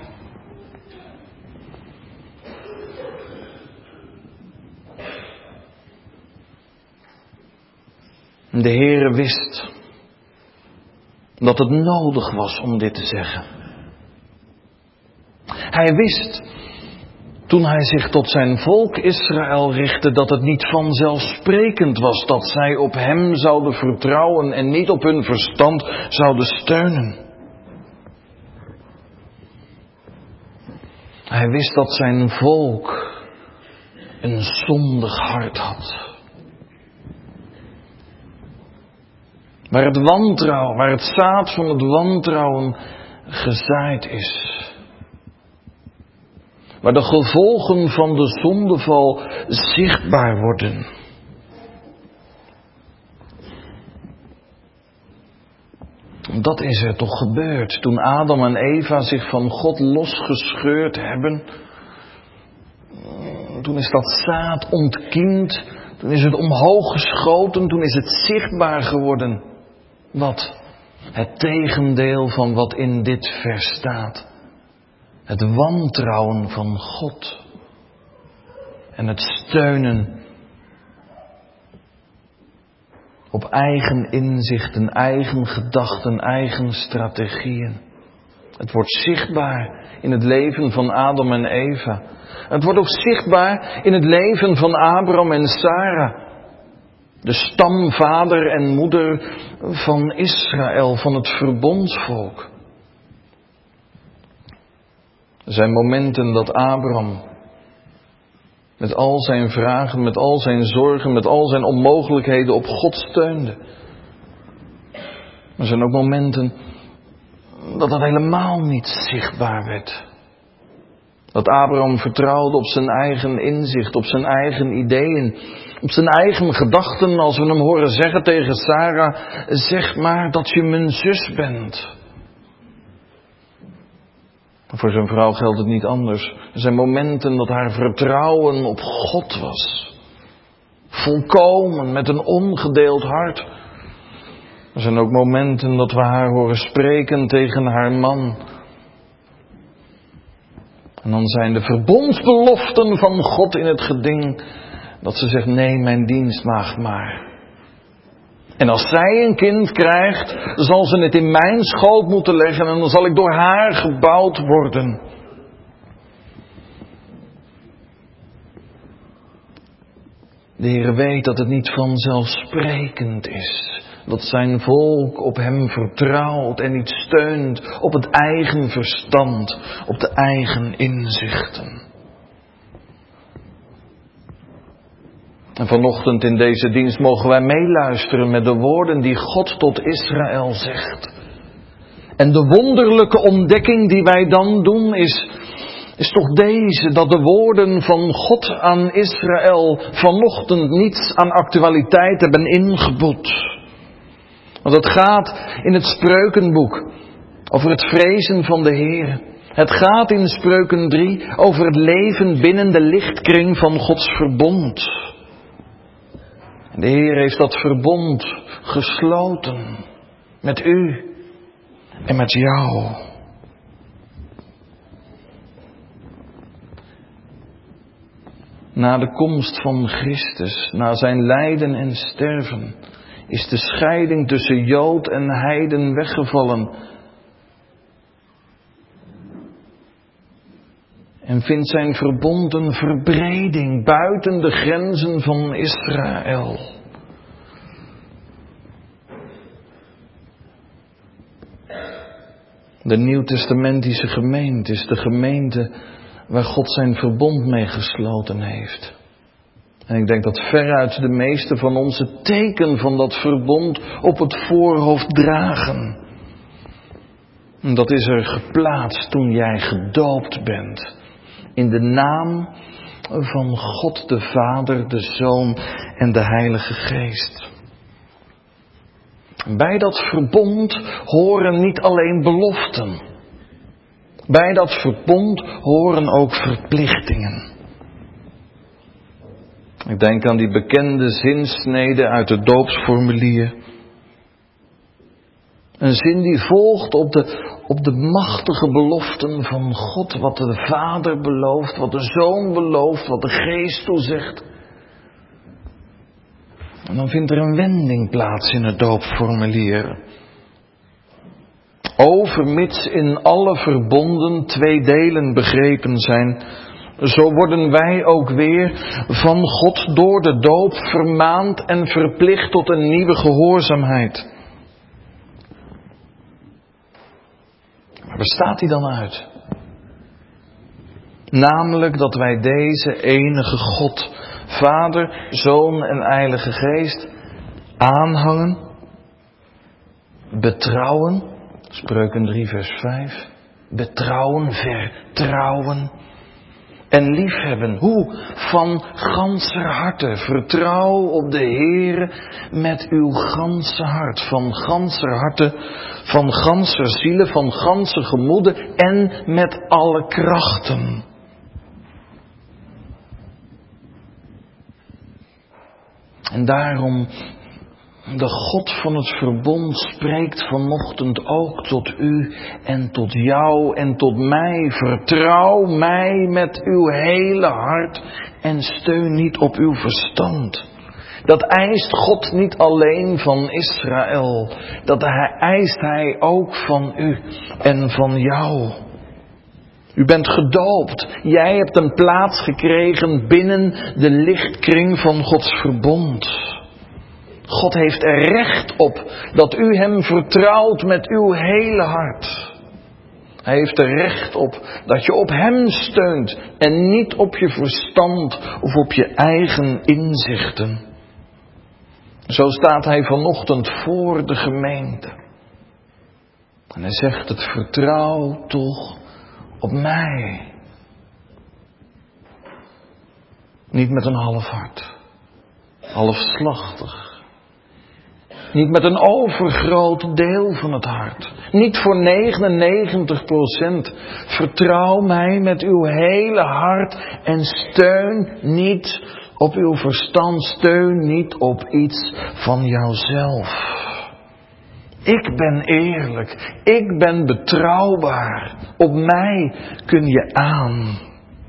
De Heere wist dat het nodig was om dit te zeggen. Hij wist, toen hij zich tot zijn volk Israël richtte, dat het niet vanzelfsprekend was dat zij op hem zouden vertrouwen en niet op hun verstand zouden steunen. Hij wist dat zijn volk een zondig hart had. Waar het zaad van het wantrouwen gezaaid is. Waar de gevolgen van de zondeval zichtbaar worden. Dat is er toch gebeurd toen Adam en Eva zich van God losgescheurd hebben. Toen is dat zaad ontkiemd. Toen is het omhoog geschoten. Toen is het zichtbaar geworden. Wat? Het tegendeel van wat in dit vers staat. Het wantrouwen van God. En het steunen op eigen inzichten, eigen gedachten, eigen strategieën. Het wordt zichtbaar in het leven van Adam en Eva. Het wordt ook zichtbaar in het leven van Abraham en Sara. De stamvader en moeder van Israël, van het verbondsvolk. Er zijn momenten dat Abraham met al zijn vragen, met al zijn zorgen, met al zijn onmogelijkheden op God steunde. Maar er zijn ook momenten dat dat helemaal niet zichtbaar werd. Dat Abraham vertrouwde op zijn eigen inzicht, op zijn eigen ideeën, op zijn eigen gedachten. Als we hem horen zeggen tegen Sara, zeg maar dat je mijn zus bent. Voor zijn vrouw geldt het niet anders. Er zijn momenten dat haar vertrouwen op God was. Volkomen, met een ongedeeld hart. Er zijn ook momenten dat we haar horen spreken tegen haar man. En dan zijn de verbondsbeloften van God in het geding. Dat ze zegt, nee, mijn dienstmaagd maar. En als zij een kind krijgt, zal ze het in mijn schoot moeten leggen en dan zal ik door haar gebouwd worden. De Heer weet dat het niet vanzelfsprekend is. Dat zijn volk op hem vertrouwt en niet steunt op het eigen verstand, op de eigen inzichten. En vanochtend in deze dienst mogen wij meeluisteren met de woorden die God tot Israël zegt. En de wonderlijke ontdekking die wij dan doen is toch deze, dat de woorden van God aan Israël vanochtend niets aan actualiteit hebben ingeboet. Want het gaat in het Spreukenboek over het vrezen van de Heer. Het gaat in Spreuken 3 over het leven binnen de lichtkring van Gods verbond. En de Heer heeft dat verbond gesloten met u en met jou. Na de komst van Christus, na zijn lijden en sterven, is de scheiding tussen Jood en heiden weggevallen. En vindt zijn verbond een verbreding buiten de grenzen van Israël. De nieuwtestamentische gemeente is de gemeente waar God zijn verbond mee gesloten heeft. En ik denk dat veruit de meeste van ons het teken van dat verbond op het voorhoofd dragen. En dat is er geplaatst toen jij gedoopt bent. In de naam van God de Vader, de Zoon en de Heilige Geest. Bij dat verbond horen niet alleen beloften. Bij dat verbond horen ook verplichtingen. Ik denk aan die bekende zinsnede uit het doopsformulier. Een zin die volgt op de machtige beloften van God. Wat de Vader belooft, wat de Zoon belooft, wat de Geest toezegt. En dan vindt er een wending plaats in het doopformulier. Overmits in alle verbonden twee delen begrepen zijn, zo worden wij ook weer van God door de doop vermaand en verplicht tot een nieuwe gehoorzaamheid. Maar waar staat die dan uit? Namelijk dat wij deze enige God, Vader, Zoon en Heilige Geest aanhangen, betrouwen, Spreuken 3 vers 5, betrouwen, vertrouwen en liefhebben. Hoe? Van ganser harte. Vertrouw op de Heere met uw ganse hart. Van ganser harte, van ganser zielen, van ganse gemoeden en met alle krachten. En daarom, de God van het verbond spreekt vanochtend ook tot u en tot jou en tot mij. Vertrouw mij met uw hele hart en steun niet op uw verstand. Dat eist God niet alleen van Israël, dat eist Hij ook van u en van jou. U bent gedoopt. Jij hebt een plaats gekregen binnen de lichtkring van Gods verbond. God heeft er recht op dat u hem vertrouwt met uw hele hart. Hij heeft er recht op dat je op hem steunt en niet op je verstand of op je eigen inzichten. Zo staat hij vanochtend voor de gemeente. En hij zegt het: vertrouw toch op mij. Niet met een half hart. Halfslachtig. Niet met een overgroot deel van het hart. Niet voor 99%. Vertrouw mij met uw hele hart en steun niet op uw verstand. Steun niet op iets van jouzelf. Ik ben eerlijk. Ik ben betrouwbaar. Op mij kun je aan.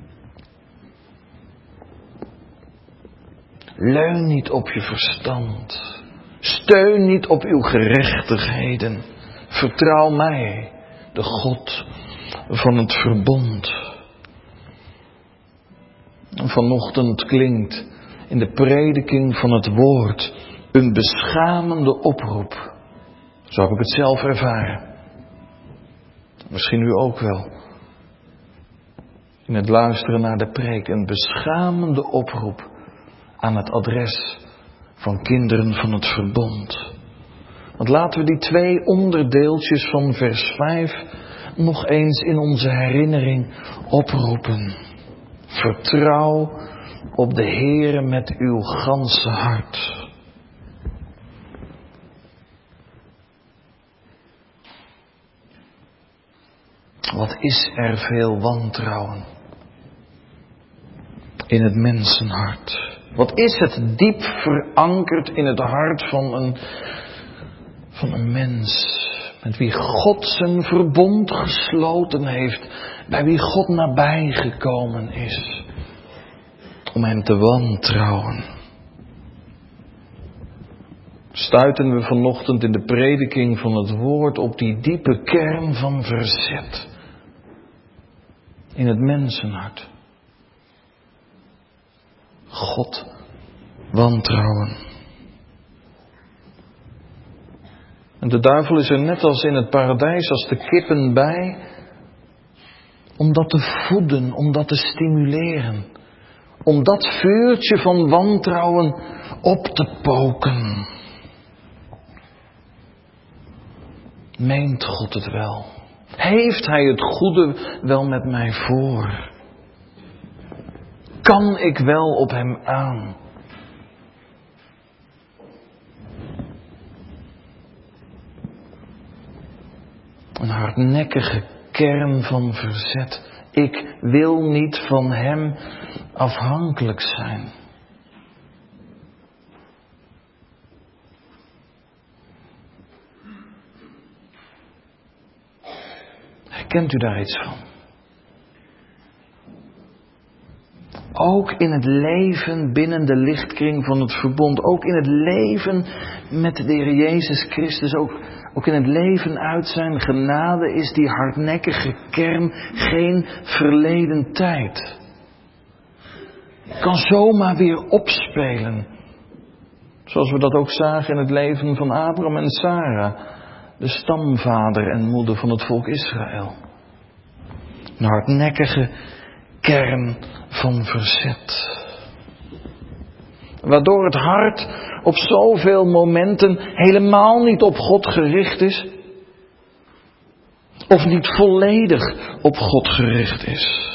Leun niet op je verstand. Steun niet op uw gerechtigheden. Vertrouw mij, de God van het verbond. En vanochtend klinkt in de prediking van het woord een beschamende oproep. Zo heb ik het zelf ervaren. Misschien u ook wel. In het luisteren naar de preek een beschamende oproep aan het adres van kinderen van het verbond. Want laten we die twee onderdeeltjes van vers 5 nog eens in onze herinnering oproepen. Vertrouw op de Heere met uw ganse hart. Wat is er veel wantrouwen in het mensenhart. Wat is het diep verankerd in het hart van een mens. Met wie God zijn verbond gesloten heeft. Bij wie God nabij gekomen is. Om hem te wantrouwen. Stuiten we vanochtend in de prediking van het woord op die diepe kern van verzet. In het mensenhart. God wantrouwen. En de duivel is er net als in het paradijs, als de kippen bij, om dat te voeden, om dat te stimuleren. Om dat vuurtje van wantrouwen op te poken. Meent God het wel? Heeft Hij het goede wel met mij voor? Kan ik wel op Hem aan? Een hardnekkige kern van verzet. Ik wil niet van Hem afhankelijk zijn. Herkent u daar iets van? Ook in het leven binnen de lichtkring van het verbond. Ook in het leven met de Heer Jezus Christus. Ook in het leven uit zijn genade is die hardnekkige kern geen verleden tijd. Kan zomaar weer opspelen. Zoals we dat ook zagen in het leven van Abraham en Sara. De stamvader en moeder van het volk Israël. Een hardnekkige kern van verzet. Waardoor het hart op zoveel momenten helemaal niet op God gericht is. Of niet volledig op God gericht is.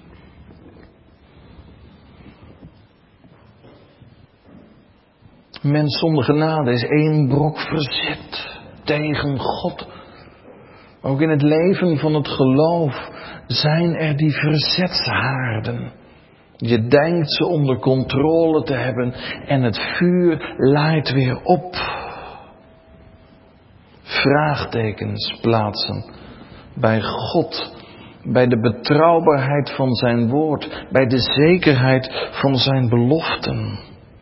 Mens zonder genade is één brok verzet tegen God. Ook in het leven van het geloof zijn er die verzetshaarden. Je denkt ze onder controle te hebben en het vuur laait weer op. Vraagtekens plaatsen bij God, bij de betrouwbaarheid van zijn woord, bij de zekerheid van zijn beloften.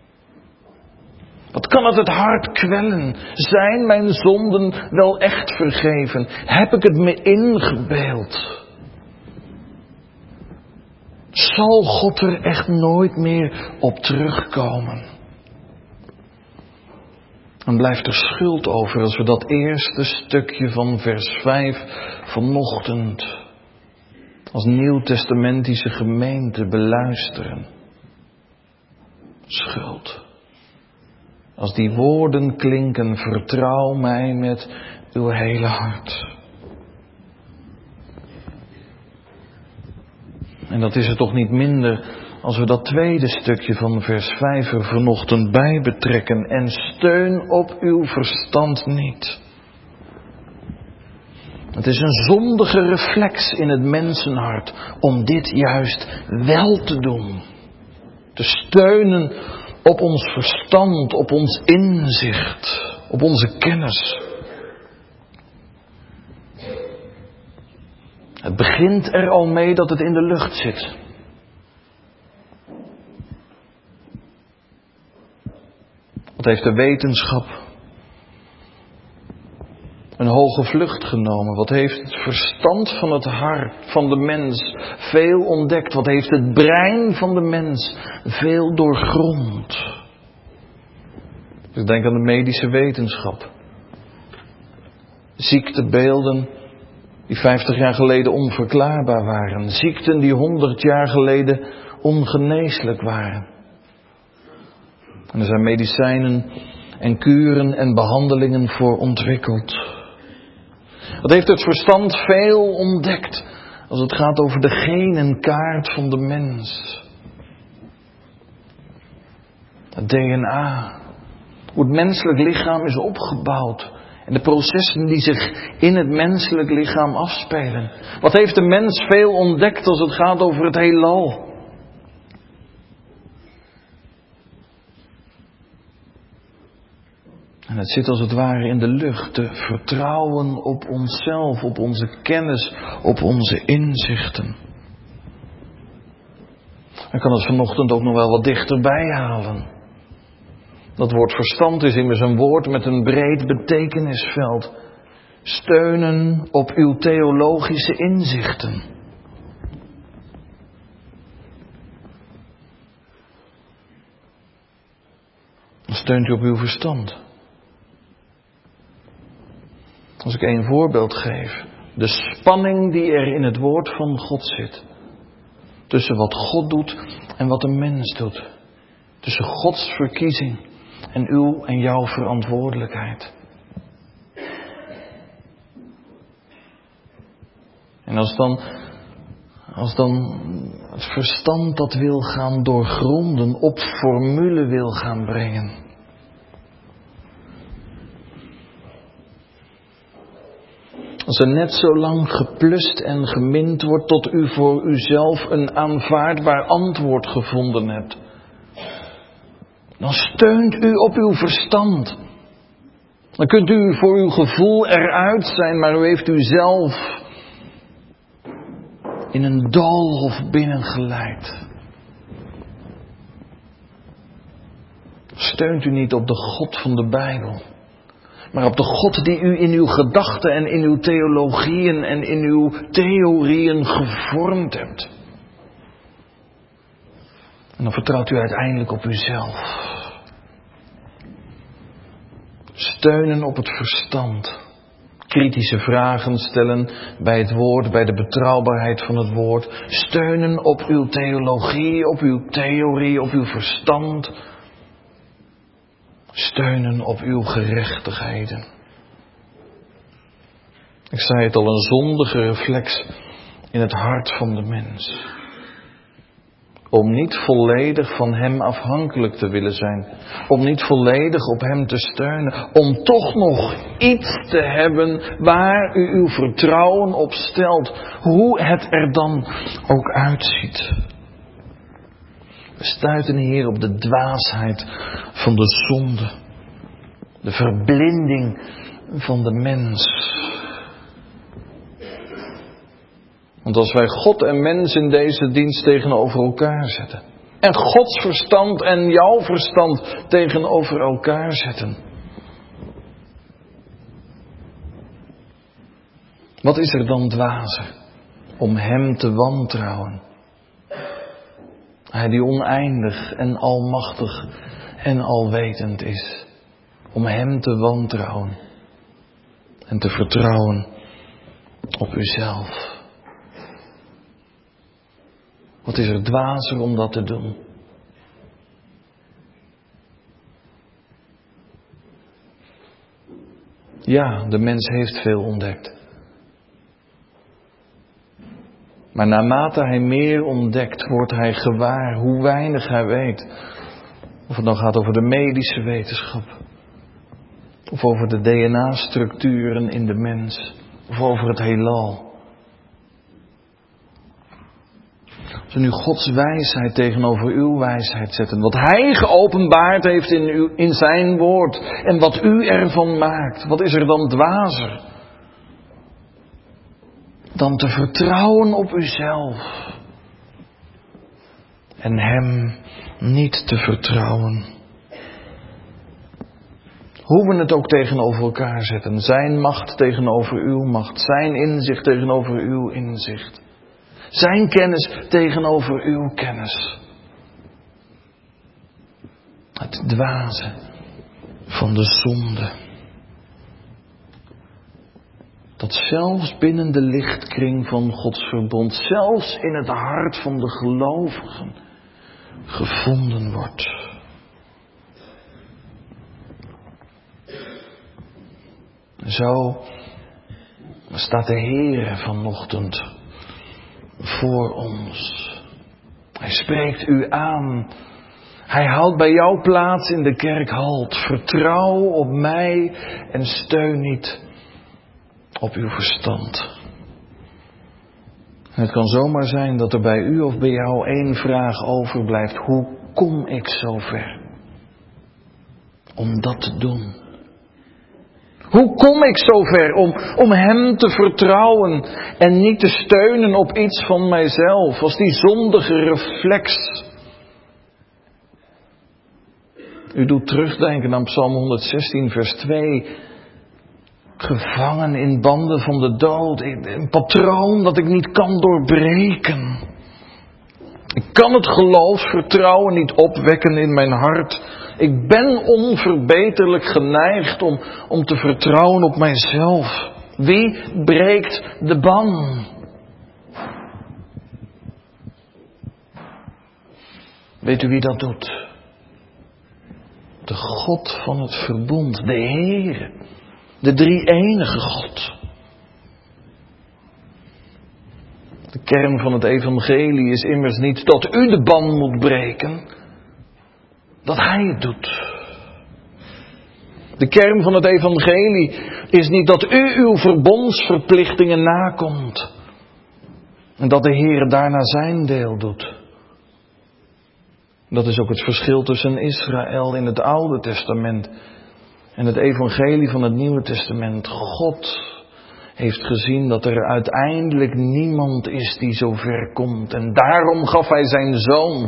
Wat kan het hart kwellen? Zijn mijn zonden wel echt vergeven? Heb ik het me ingebeeld? Zal God er echt nooit meer op terugkomen? Dan blijft er schuld over als we dat eerste stukje van vers 5 vanochtend als nieuwtestamentische gemeente beluisteren. Schuld. Als die woorden klinken, vertrouw mij met uw hele hart. En dat is er toch niet minder als we dat tweede stukje van vers 5 er vanochtend bij betrekken. En steun op uw verstand niet. Het is een zondige reflex in het mensenhart om dit juist wel te doen. Te steunen op ons verstand, op ons inzicht, op onze kennis. Het begint er al mee dat het in de lucht zit. Wat heeft de wetenschap een hoge vlucht genomen? Wat heeft het verstand van het hart van de mens veel ontdekt? Wat heeft het brein van de mens veel doorgrond? Ik denk aan de medische wetenschap. Ziektebeelden die 50 jaar geleden onverklaarbaar waren. Ziekten die 100 jaar geleden ongeneeslijk waren. En er zijn medicijnen en kuren en behandelingen voor ontwikkeld. Wat heeft het verstand veel ontdekt als het gaat over de genenkaart van de mens. Het DNA. Hoe het menselijk lichaam is opgebouwd. En de processen die zich in het menselijk lichaam afspelen. Wat heeft de mens veel ontdekt als het gaat over het heelal. En het zit als het ware in de lucht, te vertrouwen op onszelf, op onze kennis, op onze inzichten. Ik kan het vanochtend ook nog wel wat dichterbij halen. Dat woord verstand is immers een woord met een breed betekenisveld. Steunen op uw theologische inzichten. Steunt u op uw verstand. Als ik één voorbeeld geef. De spanning die er in het woord van God zit. Tussen wat God doet en wat een mens doet. Tussen Gods verkiezing en uw en jouw verantwoordelijkheid. En als dan het verstand dat wil gaan doorgronden, op formule wil gaan brengen. Als er net zo lang geplust en gemind wordt tot u voor uzelf een aanvaardbaar antwoord gevonden hebt. Dan steunt u op uw verstand. Dan kunt u voor uw gevoel eruit zijn, maar u heeft u zelf in een doolhof binnengeleid. Steunt u niet op de God van de Bijbel, maar op de God die u in uw gedachten en in uw theologieën en in uw theorieën gevormd hebt. En dan vertrouwt u uiteindelijk op uzelf. Steunen op het verstand. Kritische vragen stellen bij het woord, bij de betrouwbaarheid van het woord. Steunen op uw theologie, op uw theorie, op uw verstand. Steunen op uw gerechtigheden. Ik zei het al, een zondige reflex in het hart van de mens. Om niet volledig van Hem afhankelijk te willen zijn. Om niet volledig op Hem te steunen. Om toch nog iets te hebben waar u uw vertrouwen op stelt. Hoe het er dan ook uitziet. We stuiten hier op de dwaasheid van de zonde. De verblinding van de mens. Want als wij God en mens in deze dienst tegenover elkaar zetten. En Gods verstand en jouw verstand tegenover elkaar zetten. Wat is er dan dwazer om Hem te wantrouwen? Hij die oneindig en almachtig en alwetend is. Om Hem te wantrouwen. En te vertrouwen op uzelf. Wat is er dwazer om dat te doen? Ja, de mens heeft veel ontdekt. Maar naarmate hij meer ontdekt, wordt hij gewaar hoe weinig hij weet. Of het dan gaat over de medische wetenschap. Of over de DNA-structuren in de mens. Of over het heelal. Als we nu Gods wijsheid tegenover uw wijsheid zetten. Wat Hij geopenbaard heeft in zijn woord. En wat u ervan maakt. Wat is er dan dwazer? Dan te vertrouwen op uzelf. En Hem niet te vertrouwen. Hoe we het ook tegenover elkaar zetten. Zijn macht tegenover uw macht. Zijn inzicht tegenover uw inzicht. Zijn kennis tegenover uw kennis. Het dwaze van de zonde. Dat zelfs binnen de lichtkring van Gods verbond, zelfs in het hart van de gelovigen, gevonden wordt. Zo staat de Heere vanochtend voor ons. Hij spreekt u aan. Hij houdt bij jouw plaats in de kerk halt. Vertrouw op mij en steun niet op uw verstand. En het kan zomaar zijn dat er bij u of bij jou één vraag overblijft. Hoe kom ik zo ver om dat te doen? Hoe kom ik zo ver om Hem te vertrouwen en niet te steunen op iets van mijzelf, als die zondige reflex? U doet terugdenken aan Psalm 116 vers 2. Gevangen in banden van de dood, een patroon dat ik niet kan doorbreken. Ik kan het geloofsvertrouwen niet opwekken in mijn hart. Ik ben onverbeterlijk geneigd om te vertrouwen op mijzelf. Wie breekt de ban? Weet u wie dat doet? De God van het verbond, de Heere, de drie-enige God. De kern van het evangelie is immers niet dat u de ban moet breken, dat Hij het doet. De kern van het evangelie is niet dat u uw verbondsverplichtingen nakomt. En dat de Heer daarna zijn deel doet. Dat is ook het verschil tussen Israël in het Oude Testament en het evangelie van het Nieuwe Testament. God heeft gezien dat er uiteindelijk niemand is die zo ver komt. En daarom gaf hij zijn zoon.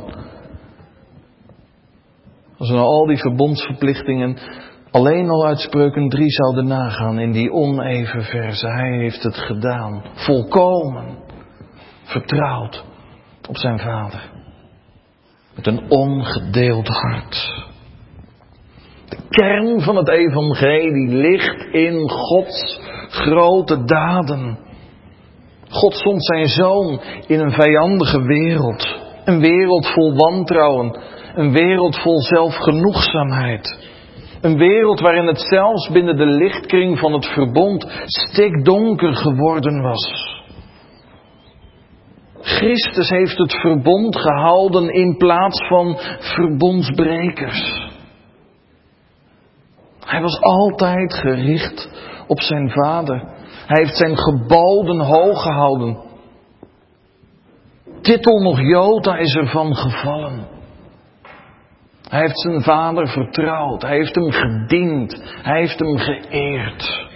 Als we nou al die verbondsverplichtingen alleen al uit Spreuken 3 zouden nagaan in die oneven verzen. Hij heeft het gedaan. Volkomen. Vertrouwd op zijn Vader. Met een ongedeeld hart. De kern van het evangelie ligt in Gods grote daden. God zond zijn zoon in een vijandige wereld. Een wereld vol wantrouwen. Een wereld vol zelfgenoegzaamheid. Een wereld waarin het zelfs binnen de lichtkring van het verbond stikdonker geworden was. Christus heeft het verbond gehouden in plaats van verbondsbrekers. Hij was altijd gericht op zijn Vader. Hij heeft zijn geboden hoog gehouden. Tittel nog jota is ervan gevallen. Hij heeft zijn Vader vertrouwd. Hij heeft hem gediend. Hij heeft hem geëerd.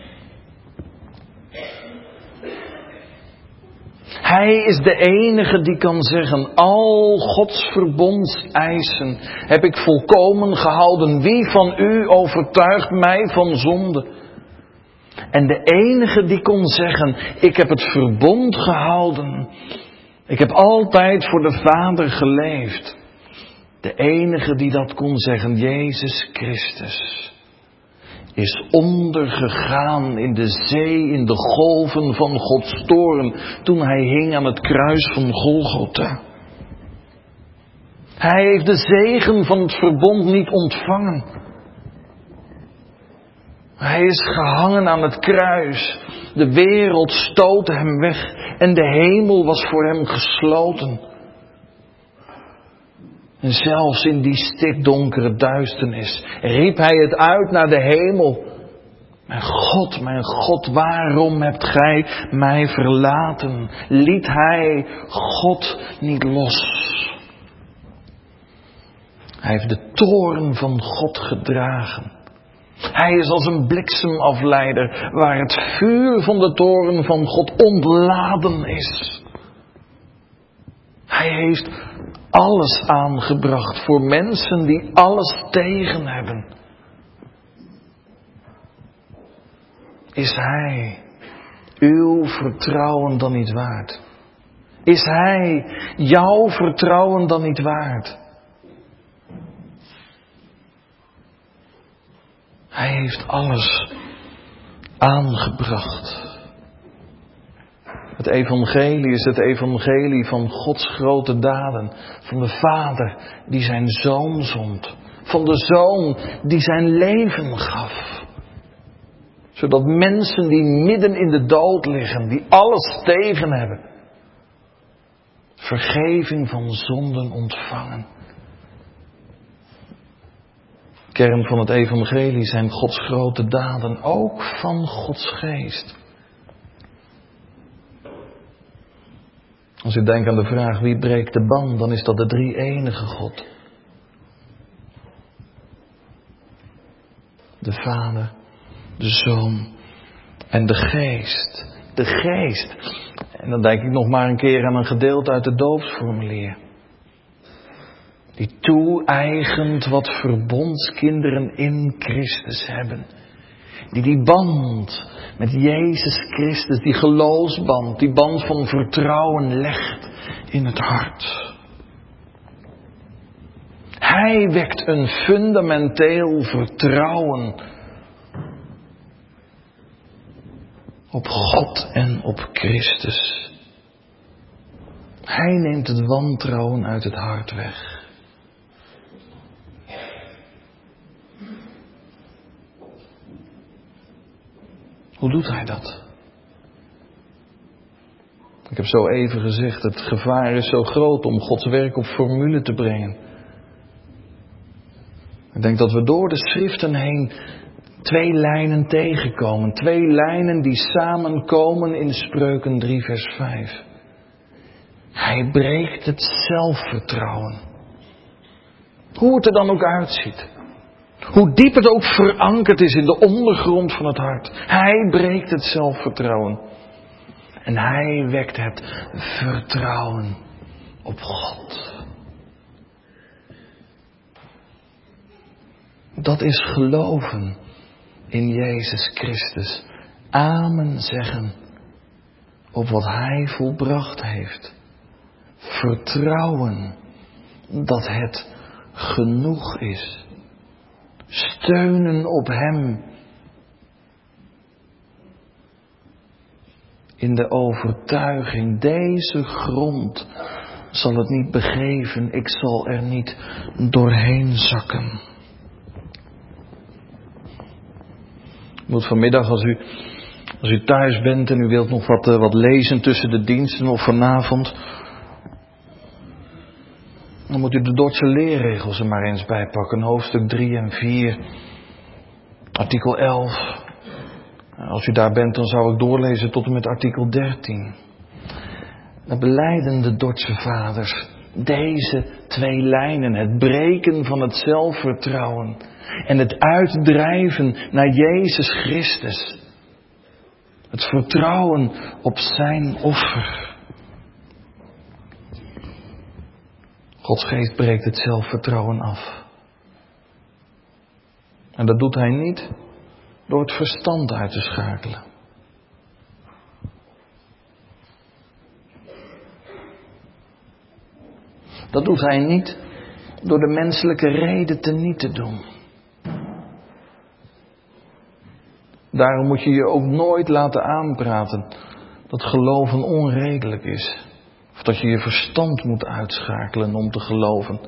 Hij is de enige die kan zeggen, al Gods verbondseisen heb ik volkomen gehouden. Wie van u overtuigt mij van zonde? En de enige die kon zeggen, ik heb het verbond gehouden. Ik heb altijd voor de Vader geleefd. De enige die dat kon zeggen, Jezus Christus, is ondergegaan in de zee, in de golven van Gods toorn, toen hij hing aan het kruis van Golgotha. Hij heeft de zegen van het verbond niet ontvangen. Hij is gehangen aan het kruis. De wereld stootte hem weg en de hemel was voor hem gesloten. En zelfs in die stikdonkere duisternis riep hij het uit naar de hemel. Mijn God, waarom hebt gij mij verlaten? Liet hij God niet los? Hij heeft de toorn van God gedragen. Hij is als een bliksemafleider waar het vuur van de toorn van God ontladen is. Hij heeft alles aangebracht voor mensen die alles tegen hebben. Is Hij uw vertrouwen dan niet waard? Is Hij jouw vertrouwen dan niet waard? Hij heeft alles aangebracht. Het evangelie is het evangelie van Gods grote daden. Van de Vader die zijn Zoon zond. Van de Zoon die zijn leven gaf. Zodat mensen die midden in de dood liggen, die alles tegen hebben, vergeving van zonden ontvangen. De kern van het evangelie zijn Gods grote daden, ook van Gods geest. Als u denkt aan de vraag wie breekt de band, dan is dat de drie-enige God. De Vader, de Zoon en de Geest. De Geest. En dan denk ik nog maar een keer aan een gedeelte uit het doopsformulier. Die toe-eigent wat verbondskinderen in Christus hebben. Die band met Jezus Christus, die geloofsband, die band van vertrouwen legt in het hart. Hij wekt een fundamenteel vertrouwen op God en op Christus. Hij neemt het wantrouwen uit het hart weg. Hoe doet hij dat? Ik heb zo even gezegd, het gevaar is zo groot om Gods werk op formule te brengen. Ik denk dat we door de schriften heen 2 lijnen tegenkomen. 2 lijnen die samenkomen in Spreuken 3 vers 5. Hij breekt het zelfvertrouwen. Hoe het er dan ook uitziet. Hoe diep het ook verankerd is in de ondergrond van het hart. Hij breekt het zelfvertrouwen. En hij wekt het vertrouwen op God. Dat is geloven in Jezus Christus. Amen zeggen op wat hij volbracht heeft. Vertrouwen dat het genoeg is. Steunen op hem. In de overtuiging, deze grond zal het niet begeven. Ik zal er niet doorheen zakken. Moet vanmiddag, als u thuis bent en u wilt nog wat lezen tussen de diensten of vanavond, dan moet u de Dordtse leerregels er maar eens bij pakken. Hoofdstuk 3 en 4, artikel 11. Als u daar bent, dan zou ik doorlezen tot en met artikel 13. Dan belijden de Dordtse vaders deze 2 lijnen. Het breken van het zelfvertrouwen en het uitdrijven naar Jezus Christus. Het vertrouwen op zijn offer. Gods geest breekt het zelfvertrouwen af. En dat doet hij niet door het verstand uit te schakelen. Dat doet hij niet door de menselijke reden teniet te doen. Daarom moet je je ook nooit laten aanpraten dat geloven onredelijk is. Of dat je je verstand moet uitschakelen om te geloven.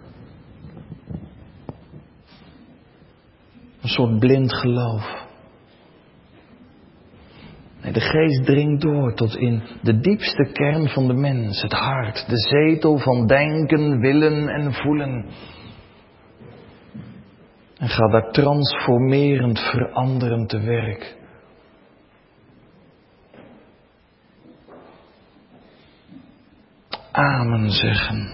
Een soort blind geloof. Nee, de geest dringt door tot in de diepste kern van de mens. Het hart, de zetel van denken, willen en voelen. En gaat daar transformerend, veranderend te werk. Amen zeggen.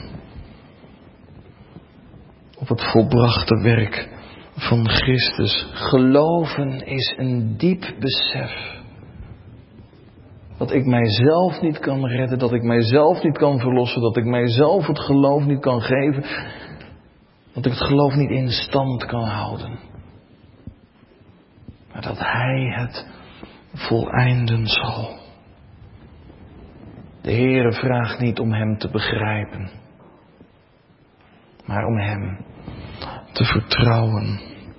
Op het volbrachte werk van Christus. Geloven is een diep besef. Dat ik mijzelf niet kan redden, dat ik mijzelf niet kan verlossen, dat ik mijzelf het geloof niet kan geven. Dat ik het geloof niet in stand kan houden. Maar dat hij het voleinden zal. De Heere vraagt niet om hem te begrijpen, maar om hem te vertrouwen.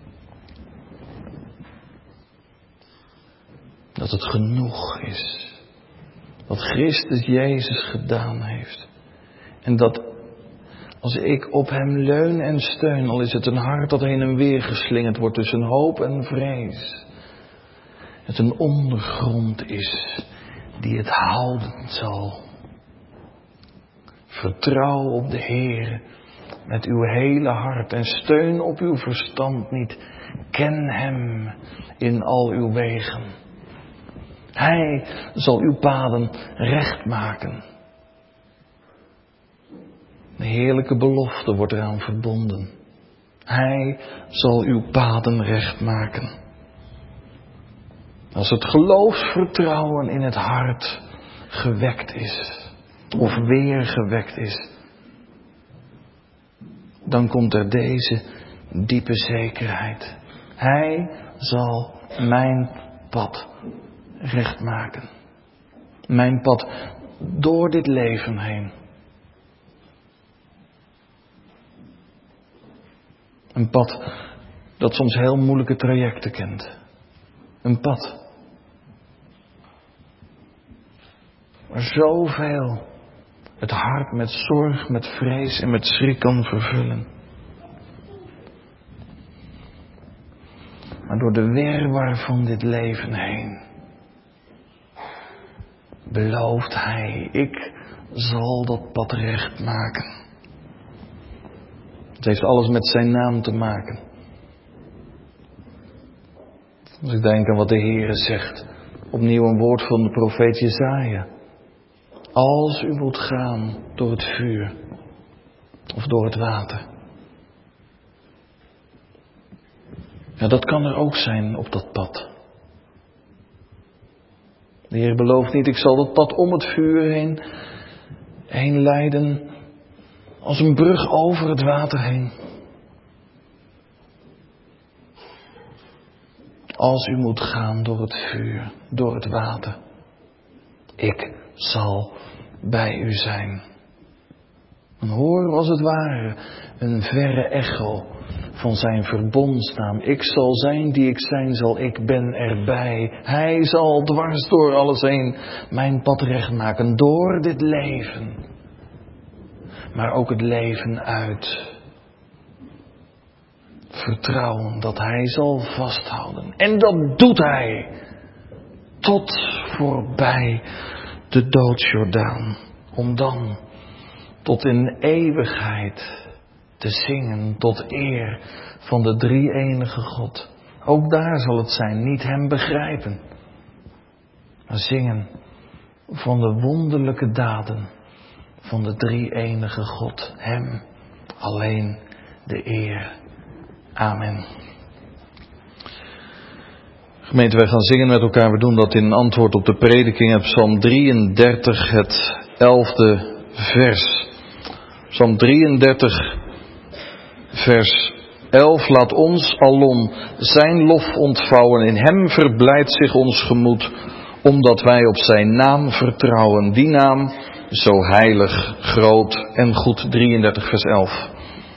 Dat het genoeg is. Wat Christus Jezus gedaan heeft. En dat als ik op hem leun en steun, al is het een hart dat heen en weer geslingerd wordt tussen hoop en vrees. Het een ondergrond is die het houden zal. Vertrouw op de Heer met uw hele hart en steun op uw verstand niet. Ken hem in al uw wegen. Hij zal uw paden recht maken. De heerlijke belofte wordt eraan verbonden. Hij zal uw paden recht maken. Als het geloofsvertrouwen in het hart gewekt is, of weer gewekt is, dan komt er deze diepe zekerheid. Hij zal mijn pad recht maken. Mijn pad door dit leven heen. Een pad dat soms heel moeilijke trajecten kent. Een pad waar zoveel het hart met zorg, met vrees en met schrik kan vervullen. Maar door de wirwar van dit leven heen belooft hij, ik zal dat pad recht maken. Het heeft alles met zijn naam te maken. Als ik denk aan wat de Heere zegt, opnieuw een woord van de profeet Jesaja. Als u wilt gaan door het vuur of door het water, Ja, dat kan er ook zijn op dat pad. De Heer belooft niet, ik zal dat pad om het vuur heen leiden, als een brug over het water heen. Als u moet gaan door het vuur, door het water, ik zal bij u zijn. En hoor als het ware een verre echo van zijn verbondsnaam. Ik zal zijn die ik zijn zal, ik ben erbij. Hij zal dwars door alles heen mijn pad recht maken, door dit leven. Maar ook het leven uit. Vertrouwen dat hij zal vasthouden. En dat doet hij. Tot voorbij de doodsjordaan. Om dan tot in eeuwigheid te zingen tot eer van de drie-enige God. Ook daar zal het zijn, niet hem begrijpen, maar zingen van de wonderlijke daden van de drie-enige God. Hem alleen de eer. Amen. Gemeente, wij gaan zingen met elkaar. We doen dat in antwoord op de prediking uit Psalm 33, het 11e vers. Psalm 33, vers 11. Laat ons alom zijn lof ontvouwen. In hem verblijdt zich ons gemoed, omdat wij op zijn naam vertrouwen. Die naam zo heilig, groot en goed. 33, vers 11.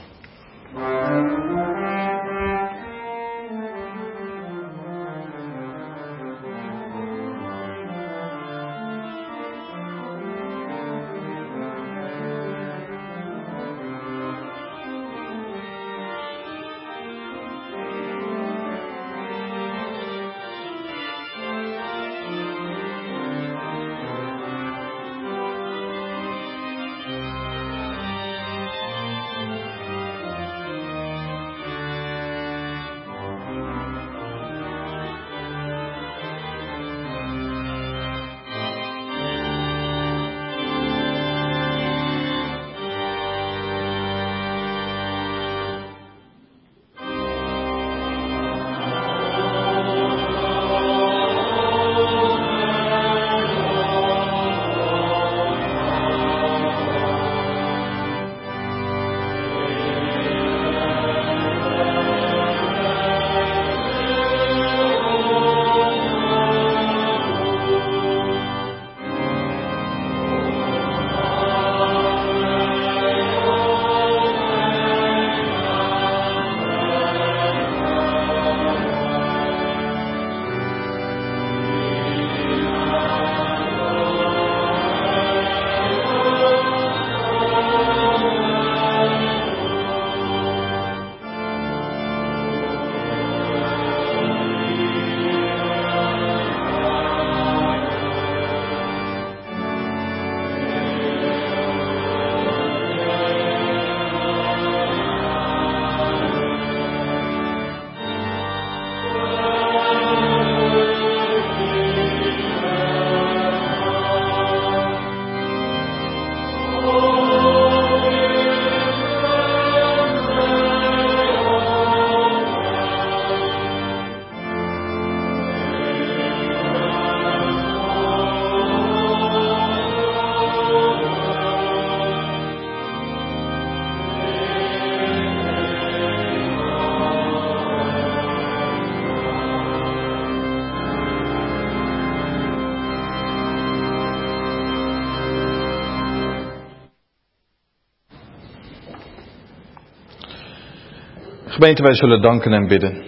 Gemeente, wij zullen danken en bidden.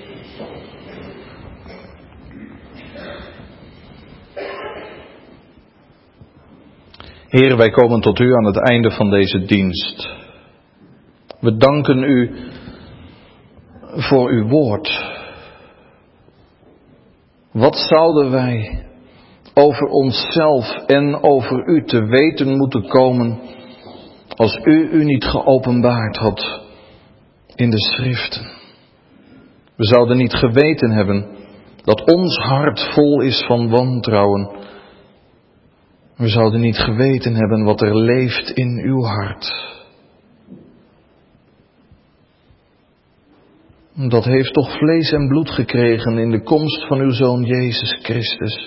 Heer, wij komen tot u aan het einde van deze dienst. We danken u voor uw woord. Wat zouden wij over onszelf en over u te weten moeten komen als u niet geopenbaard had in de schriften? We zouden niet geweten hebben dat ons hart vol is van wantrouwen. We zouden niet geweten hebben wat er leeft in uw hart. Dat heeft toch vlees en bloed gekregen in de komst van uw Zoon Jezus Christus.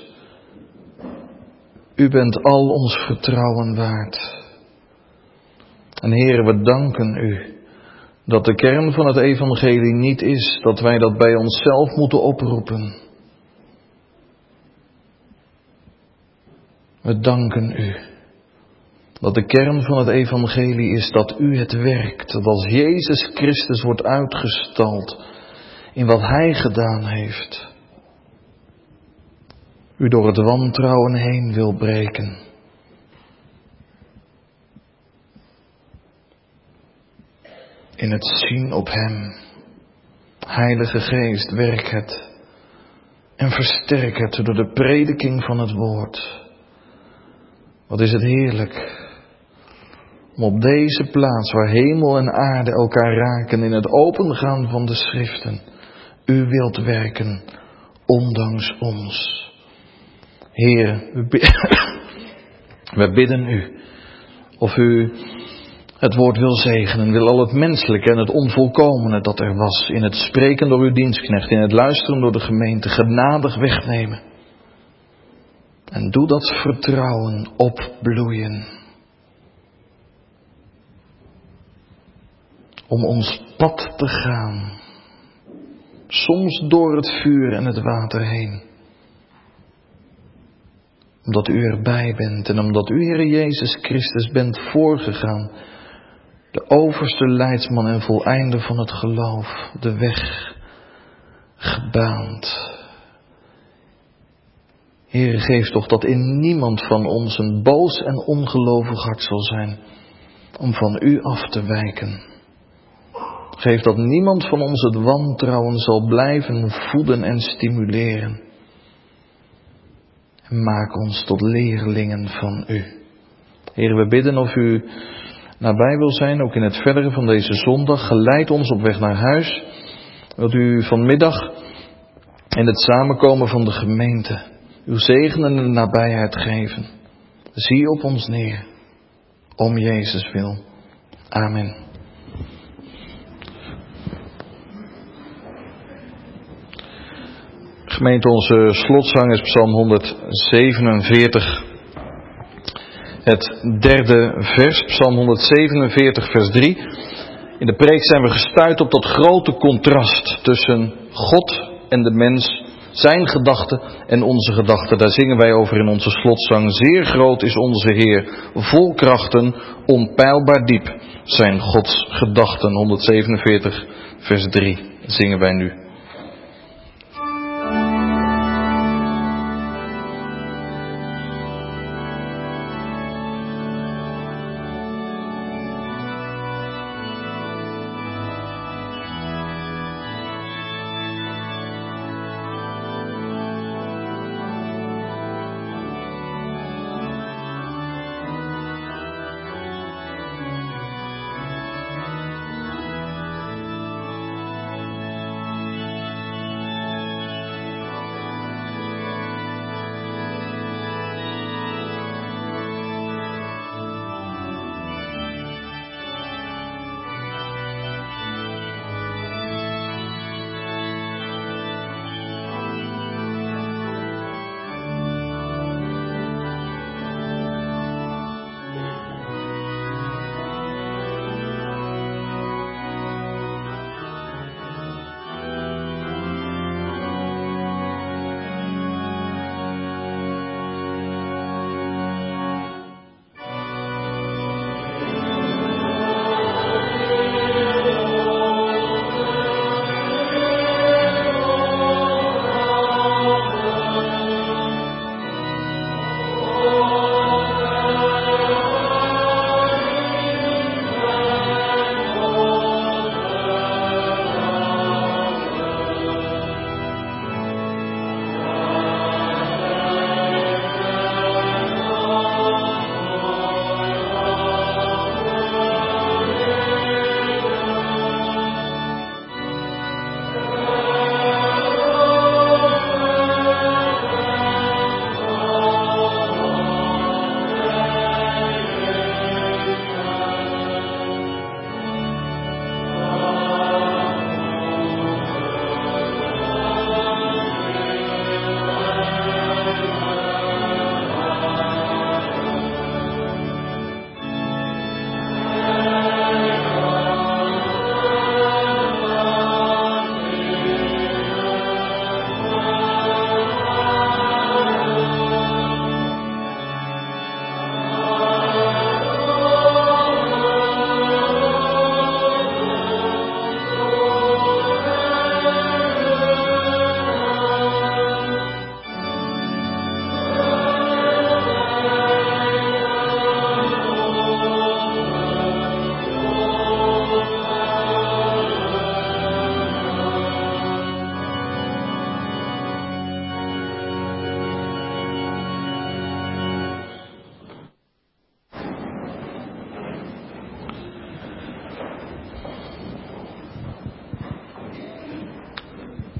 U bent al ons vertrouwen waard. En Heere, we danken u dat de kern van het evangelie niet is dat wij dat bij onszelf moeten oproepen. We danken u dat de kern van het evangelie is dat u het werkt. Dat als Jezus Christus wordt uitgestald in wat hij gedaan heeft, u door het wantrouwen heen wil breken. In het zien op hem. Heilige Geest, werk het en versterk het door de prediking van het woord. Wat is het heerlijk om op deze plaats waar hemel en aarde elkaar raken in het opengaan van de schriften, u wilt werken, ondanks ons. Heer, we bidden u of u het woord wil zegenen, wil al het menselijke en het onvolkomene dat er was in het spreken door uw dienstknecht, in het luisteren door de gemeente, genadig wegnemen. En doe dat vertrouwen opbloeien. Om ons pad te gaan. Soms door het vuur en het water heen. Omdat u erbij bent en omdat u, Heere Jezus Christus, bent voorgegaan. De overste leidsman en voleinder van het geloof. De weg gebaand. Heere, geef toch dat in niemand van ons een boos en ongelovig hart zal zijn om van u af te wijken. Geef dat niemand van ons het wantrouwen zal blijven voeden en stimuleren. En maak ons tot leerlingen van u. Heere, we bidden of u nabij wil zijn, ook in het verdere van deze zondag. Geleid ons op weg naar huis. Wilt u vanmiddag in het samenkomen van de gemeente uw zegenende nabijheid geven. Zie op ons neer. Om Jezus wil. Amen. Gemeente, onze slotzang is Psalm 147. Het derde vers, Psalm 147 vers 3. In de preek zijn we gestuit op dat grote contrast tussen God en de mens. Zijn gedachten en onze gedachten, daar zingen wij over in onze slotzang. Zeer groot is onze Heer, vol krachten, onpeilbaar diep zijn Gods gedachten. 147 vers 3 zingen wij nu.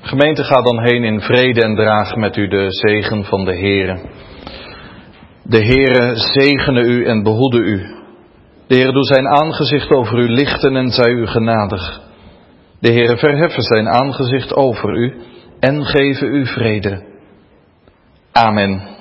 Gemeente, ga dan heen in vrede en draag met u de zegen van de Heere. De Heere zegene u en behoede u. De Heere doe zijn aangezicht over u lichten en zij u genadig. De Heere verheffen zijn aangezicht over u en geven u vrede. Amen.